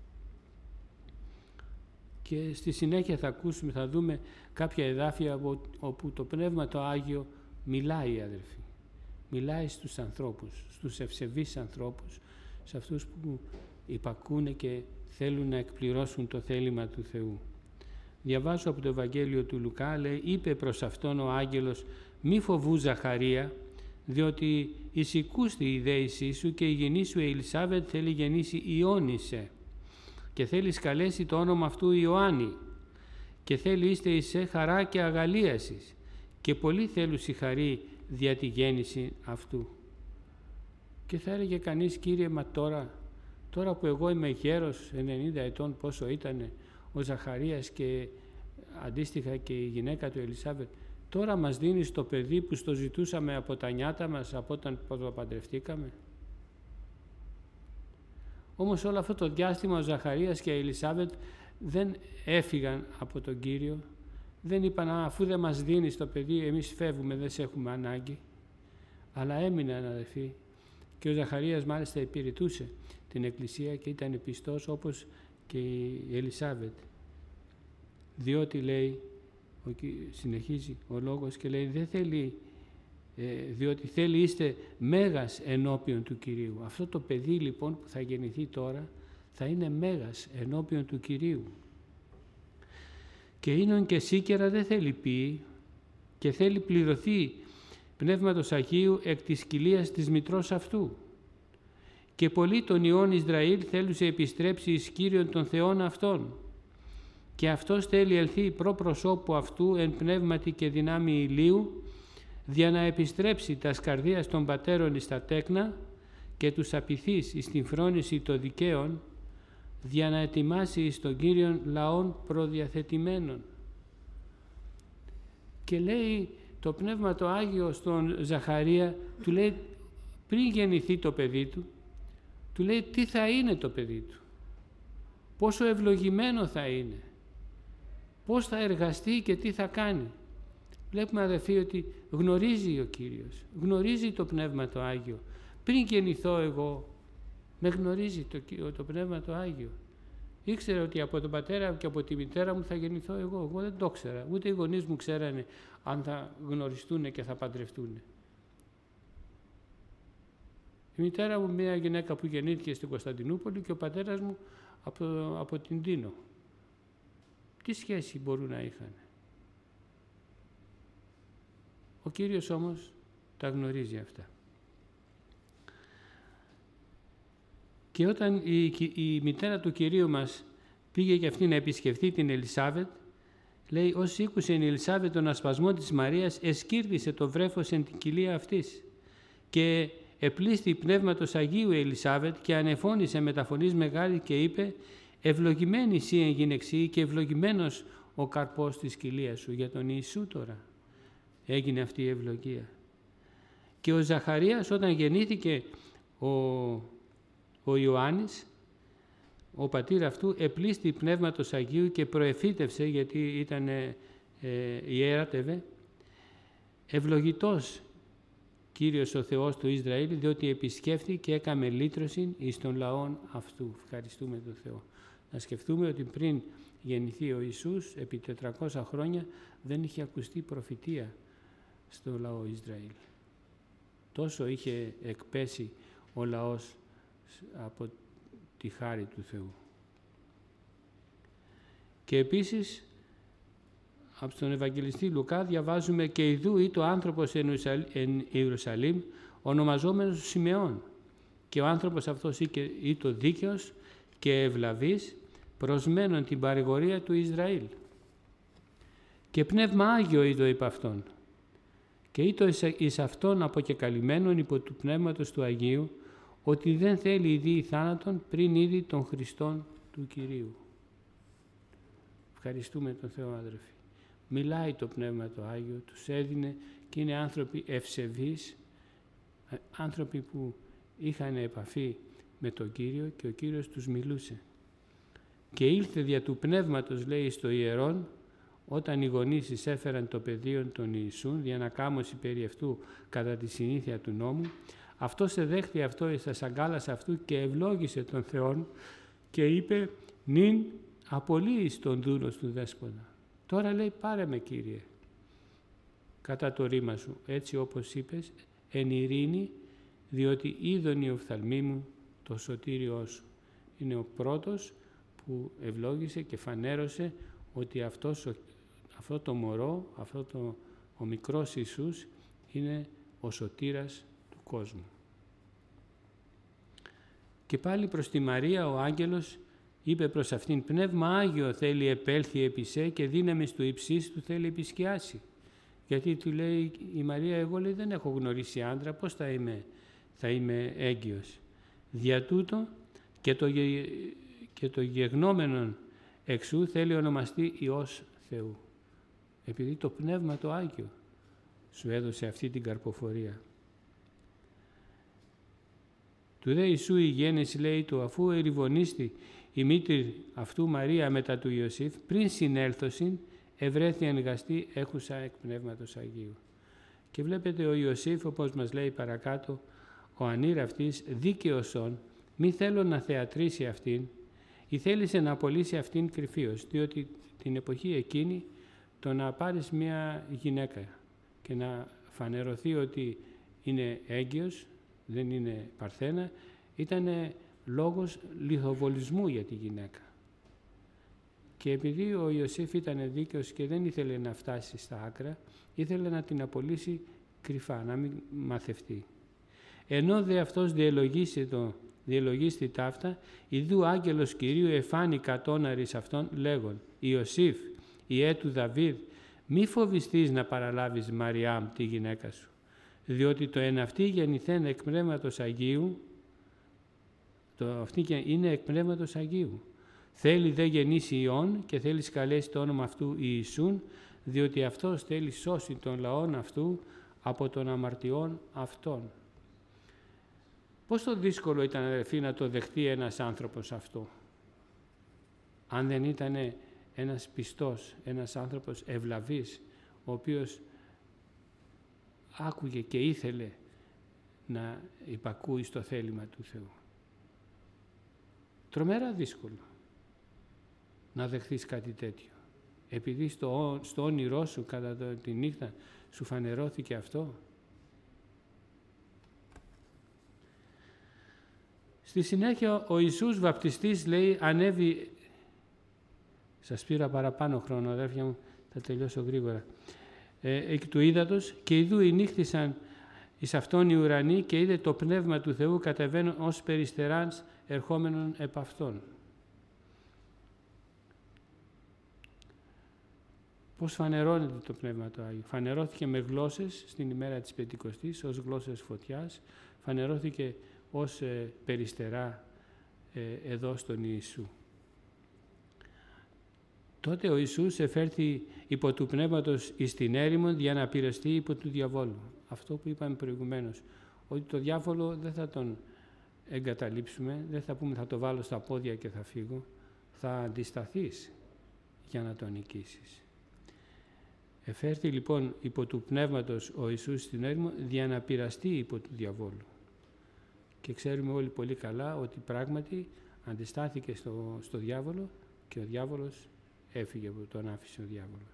Και στη συνέχεια θα ακούσουμε, θα δούμε κάποια εδάφια όπου το Πνεύμα το Άγιο μιλάει, αδελφοί. Μιλάει στους ανθρώπους, στους ευσεβείς ανθρώπους, σε αυτούς που υπακούνε και θέλουν να εκπληρώσουν το θέλημα του Θεού. Διαβάζω από το Ευαγγέλιο του Λουκά, λέει, είπε προς αυτόν ο άγγελος, μη φοβού Ζαχαρία, διότι εισηκούστη η δέησή σου και η γενή σου Ελισάβετ θέλει γεννήσει Ιώνησε και θέλει καλέσει το όνομα αυτού Ιωάννη και θέλει είστε εισέ χαρά και αγαλίασης και πολύ θέλουσι χαρή δια τη γέννηση αυτού. Και θα έλεγε κανείς, Κύριε, μα τώρα, τώρα που εγώ είμαι γέρος, ενενήντα ετών πόσο ήτανε ο Ζαχαρίας και αντίστοιχα και η γυναίκα του Ελισάβετ, τώρα μας δίνεις το παιδί που στο ζητούσαμε από τα νιάτα μας, από όταν το παντρευτήκαμε. Όμως όλο αυτό το διάστημα ο Ζαχαρίας και η Ελισάβετ δεν έφυγαν από τον Κύριο, δεν είπαν αφού δεν μας δίνεις το παιδί εμείς φεύγουμε, δεν σε έχουμε ανάγκη, αλλά έμειναν, αδελφοί, και ο Ζαχαρίας μάλιστα υπηρετούσε την Εκκλησία και ήταν πιστός όπως και η Ελισάβετ, διότι, λέει, συνεχίζει ο λόγος και λέει, δεν θέλει, ε, διότι θέλει είστε μέγας ενώπιον του Κυρίου. Αυτό το παιδί λοιπόν που θα γεννηθεί τώρα θα είναι μέγας ενώπιον του Κυρίου. Και ίνον και σίκερα δεν θέλει πει και θέλει πληρωθεί Πνεύματος Αγίου εκ της κοιλίας της μητρός αυτού. Και πολλοί των ιών Ισραήλ θέλουσε επιστρέψει εις Κύριον των Θεών αυτών. Και αυτός θέλει ελθεί προ προσώπου αυτού εν πνεύματι και δυνάμει ηλίου, δια να επιστρέψει τας καρδίας των πατέρων εις τα τέκνα και τους απειθείς εις την φρόνηση των δικαίων, δια να ετοιμάσει εις τον Κύριον λαών προδιαθετημένων. Και λέει το Πνεύμα το Άγιο στον Ζαχαρία, του λέει πριν γεννηθεί το παιδί του, του λέει τι θα είναι το παιδί του, πόσο ευλογημένο θα είναι, πώς θα εργαστεί και τι θα κάνει. Βλέπουμε αδερφοί ότι γνωρίζει ο Κύριος, γνωρίζει το Πνεύμα το Άγιο. Πριν γεννηθώ εγώ, με γνωρίζει το, το Πνεύμα το Άγιο. Ήξερε ότι από τον πατέρα και από τη μητέρα μου θα γεννηθώ εγώ. Εγώ δεν το ξέρα. Ούτε οι γονείς μου ξέρανε αν θα γνωριστούν και θα παντρευτούν. Η μητέρα μου μια γυναίκα που γεννήθηκε στην Κωνσταντινούπολη και ο πατέρας μου από, από την Τίνο. Τι σχέση μπορούν να είχαν. Ο Κύριος όμως τα γνωρίζει αυτά. Και όταν η, η μητέρα του Κυρίου μας πήγε και αυτή να επισκεφθεί την Ελισάβετ, λέει, ως ήκουσε η Ελισάβετ τον ασπασμό της Μαρίας, εσκύρτησε το βρέφος εν την κοιλία αυτής. Και επλήστη πνεύματος Αγίου η Ελισάβετ και ανεφώνησε με τα φωνής μεγάλη και είπε, ευλογημένη εσύ εν γυναιξή και ευλογημένος ο καρπός της κοιλίας σου. Για τον Ιησού τώρα έγινε αυτή η ευλογία. Και ο Ζαχαρίας όταν γεννήθηκε ο Ο Ιωάννης, ο πατήρ αυτού, επλήστη πνεύματος Αγίου και προεφήτευσε, γιατί ήταν ε, ιέρατευε, ευλογητός Κύριος ο Θεός του Ισραήλ, διότι επισκέφθη και έκαμε λύτρωση εις των λαών αυτού. Ευχαριστούμε τον Θεό. Να σκεφτούμε ότι πριν γεννηθεί ο Ιησούς, επί τετρακόσια χρόνια, δεν είχε ακουστεί προφητεία στο λαό Ισραήλ. Τόσο είχε εκπέσει ο λαός από τη χάρη του Θεού. Και επίσης από τον Ευαγγελιστή Λουκά διαβάζουμε και ιδού ή το άνθρωπος εν Ιερουσαλήμ ονομαζόμενος Σιμεών, και ο άνθρωπος αυτός ή το δίκαιος και ευλαβής προσμένων την παρηγορία του Ισραήλ. Και πνεύμα Άγιο είδο υπ' αυτόν, και ήτο εις αυτόν αποκεκαλυμμένον υπό του πνεύματος του Αγίου, ότι δεν θέλει ειδή θάνατον πριν είδη των Χριστών του Κυρίου. Ευχαριστούμε τον Θεό, αδερφοί. Μιλάει το Πνεύμα το Άγιο, τους έδινε και είναι άνθρωποι ευσεβείς, άνθρωποι που είχαν επαφή με τον Κύριο και ο Κύριος τους μιλούσε. Και ήλθε δια του Πνεύματος, λέει, στο ιερόν, όταν οι γονείς εισέφεραν το παιδίον των Ιησούν, για να κάμωση περί αυτού κατά τη συνήθεια του νόμου, αυτός εδέχθη αυτό εις τα σαγκάλας αυτού και ευλόγησε τον Θεόν και είπε, νυν απολύεις τον δούλος του Δέσπονα. Τώρα λέει, πάρε με, Κύριε, κατά το ρήμα σου, έτσι όπως είπες, εν ειρήνη, διότι είδον η οφθαλμή μου το σωτήριό σου. Είναι ο πρώτος που ευλόγησε και φανέρωσε ότι αυτός, αυτό το μωρό, αυτό το, ο μικρός Ιησούς είναι ο σωτήρας του κόσμου. Και πάλι προς τη Μαρία ο άγγελος είπε προς αυτήν, πνεύμα Άγιο θέλει επέλθει επί σε και δύναμις του υψής του θέλει επισκιάσει. Γιατί του λέει η Μαρία, εγώ λέει, δεν έχω γνωρίσει άντρα, πώς θα είμαι, θα είμαι έγκυος. Δια τούτο και το, και το γεγνόμενον εξού θέλει ονομαστεί Υιός Θεού. Επειδή το Πνεύμα το Άγιο σου έδωσε αυτή την καρποφορία. Του δε Ιησού η γέννηση, λέει του, αφού ερηβονίστη η μήτρη αυτού Μαρία μετά του Ιωσήφ, πριν συνέλθωσιν, ευρέθη αγκαστή έχουσα εκ Πνεύματος Αγίου. Και βλέπετε ο Ιωσήφ, όπως μας λέει παρακάτω, ο ανήρ αυτής δίκαιος-ον, μη θέλω να θεατρήσει αυτήν, ή θέλησε να απολύσει αυτήν κρυφίως, διότι την εποχή εκείνη το να πάρεις μια γυναίκα και να φανερωθεί ότι είναι έγκυος, δεν είναι παρθένα, ήταν λόγος λιθοβολισμού για τη γυναίκα. Και επειδή ο Ιωσήφ ήταν δίκαιος και δεν ήθελε να φτάσει στα άκρα, ήθελε να την απολύσει κρυφά, να μην μαθευτεί. Ενώ δε αυτός διελογίσει το, διελογίστη ταύτα, ιδού άγγελος Κυρίου εφάνει κατώναρης αυτόν λέγον «Ιωσήφ, ιέ του Δαβίδ, μη φοβιστείς να παραλάβεις Μαριάμ τη γυναίκα σου, διότι το εν αυτή γεννηθέν εκ πνεύματος Αγίου, το αυτή είναι εκ πνεύματος Αγίου. Θέλει δε γεννήσει Υιόν και θέλει σκαλέσει το όνομα αυτού Ιησούν, διότι αυτός θέλει σώσει τον λαόν αυτού από των αμαρτιών αυτών». Πόσο δύσκολο ήταν, αδελφοί, να το δεχτεί ένας άνθρωπος αυτό, αν δεν ήταν ένας πιστός, ένας άνθρωπος ευλαβής, ο οποίος άκουγε και ήθελε να υπακούει στο θέλημα του Θεού. Τρομερά δύσκολο να δεχθείς κάτι τέτοιο. Επειδή στο, στο όνειρό σου κατά το, τη νύχτα σου φανερώθηκε αυτό. Στη συνέχεια ο Ιησούς βαπτιστής, λέει, ανέβη, σας πήρα παραπάνω χρόνο αδέρφια μου, θα τελειώσω γρήγορα, ε, εκ του ύδατος και ιδού ενύχθησαν εις αυτόν οι ουρανοί και είδε το Πνεύμα του Θεού κατεβαίνουν ως περιστεράς ερχόμενον επ' αυτόν. Πώς φανερώνεται το Πνεύμα του Άγιου? Φανερώθηκε με γλώσσες στην ημέρα της Πεντηκοστής ως γλώσσες φωτιάς, φανερώθηκε ως ε, περιστερά ε, εδώ στον Ιησού. Τότε ο Ιησούς εφέρθη υπό του Πνεύματος εις την έρημον για να πειραστεί υπό του διαβόλου. Αυτό που είπαμε προηγουμένως, ότι το διάβολο δεν θα τον εγκαταλείψουμε, δεν θα πούμε θα το βάλω στα πόδια και θα φύγω, θα αντισταθείς για να τον νικήσεις. Εφέρθη λοιπόν υπό του Πνεύματος ο Ιησούς στην έρημο για να πειραστεί υπό του διαβόλου. Και ξέρουμε όλοι πολύ καλά ότι πράγματι αντιστάθηκε στο, στο διάβολο και ο διάβολος έφυγε από τον άφησε ο διάβολος.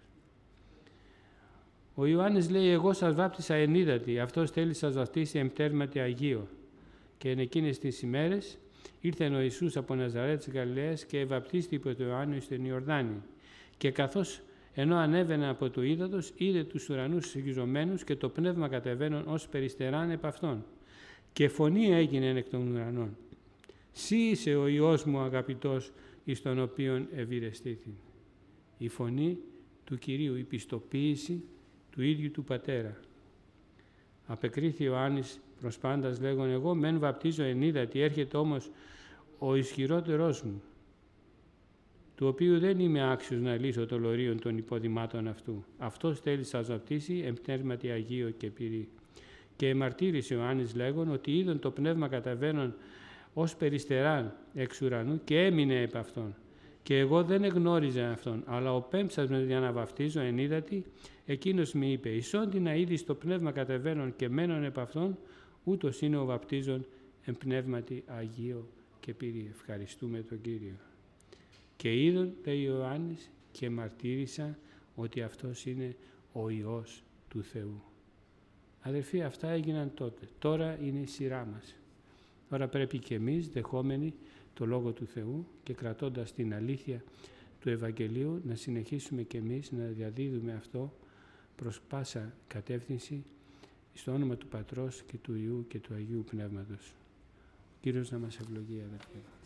Ο Ιωάννης λέει «Εγώ σας βάπτισα εν ύδατι, αυτός θέλει σας βαπτίσει εμπτέρματι Αγίο». Και εν εκείνες τις ημέρες ήρθε ο Ιησούς από Ναζαρέτ της Γαλιλαίας και βαπτίστη υπό το Ιωάννη στον Ιορδάνη. Και καθώς ενώ ανέβαινε από το ύδατος, είδε τους ουρανούς συγγυζωμένους και το πνεύμα κατεβαίνουν ως περιστεράν επ' αυτόν. Και φωνή έγινε εκ των ουρανών. «Σύ είσαι ο Υιός μου αγαπητός, εις τον οποίον ευηρεστήθην». Η φωνή του Κυρίου, η πιστοποίηση του ίδιου του Πατέρα. Απεκρίθη ο Ιωάννης προς πάντας λέγον «Εγώ μεν βαπτίζω εν ύδατι, έρχεται όμως ο ισχυρότερός μου, του οποίου δεν είμαι άξιος να λύσω το λωρίον των υποδημάτων αυτού. Αυτός θέλει σας βαπτίσει εν πνεύματι Αγίο και πυρί». Και εμαρτύρησε ο Ιωάννης λέγον ότι είδον το πνεύμα καταβαίνον ως περιστεράν εξ ουρανού και έμεινε επ' αυτόν. Και εγώ δεν εγνώριζα αυτόν, αλλά ο πέμψας με για να βαφτίζω εν ύδατι, εκείνος με είπε «Ισόντι να είδεις το πνεύμα κατεβαίνον και μένον επ' αυτόν, ούτως είναι ο βαπτίζων εν πνεύματι Αγίο και πυρί». Ευχαριστούμε τον Κύριο. Και είδον, λέει ο Ιωάννης, και μαρτύρησα ότι αυτός είναι ο Υιός του Θεού. Αδελφοί, αυτά έγιναν τότε. Τώρα είναι η σειρά μας. Τώρα πρέπει και εμείς, δεχόμενοι το Λόγο του Θεού και κρατώντας την αλήθεια του Ευαγγελίου, να συνεχίσουμε και εμείς να διαδίδουμε αυτό προς πάσα κατεύθυνση στο όνομα του Πατρός και του Υιού και του Αγίου Πνεύματος. Ο Κύριος να μας ευλογεί, αδελφοί.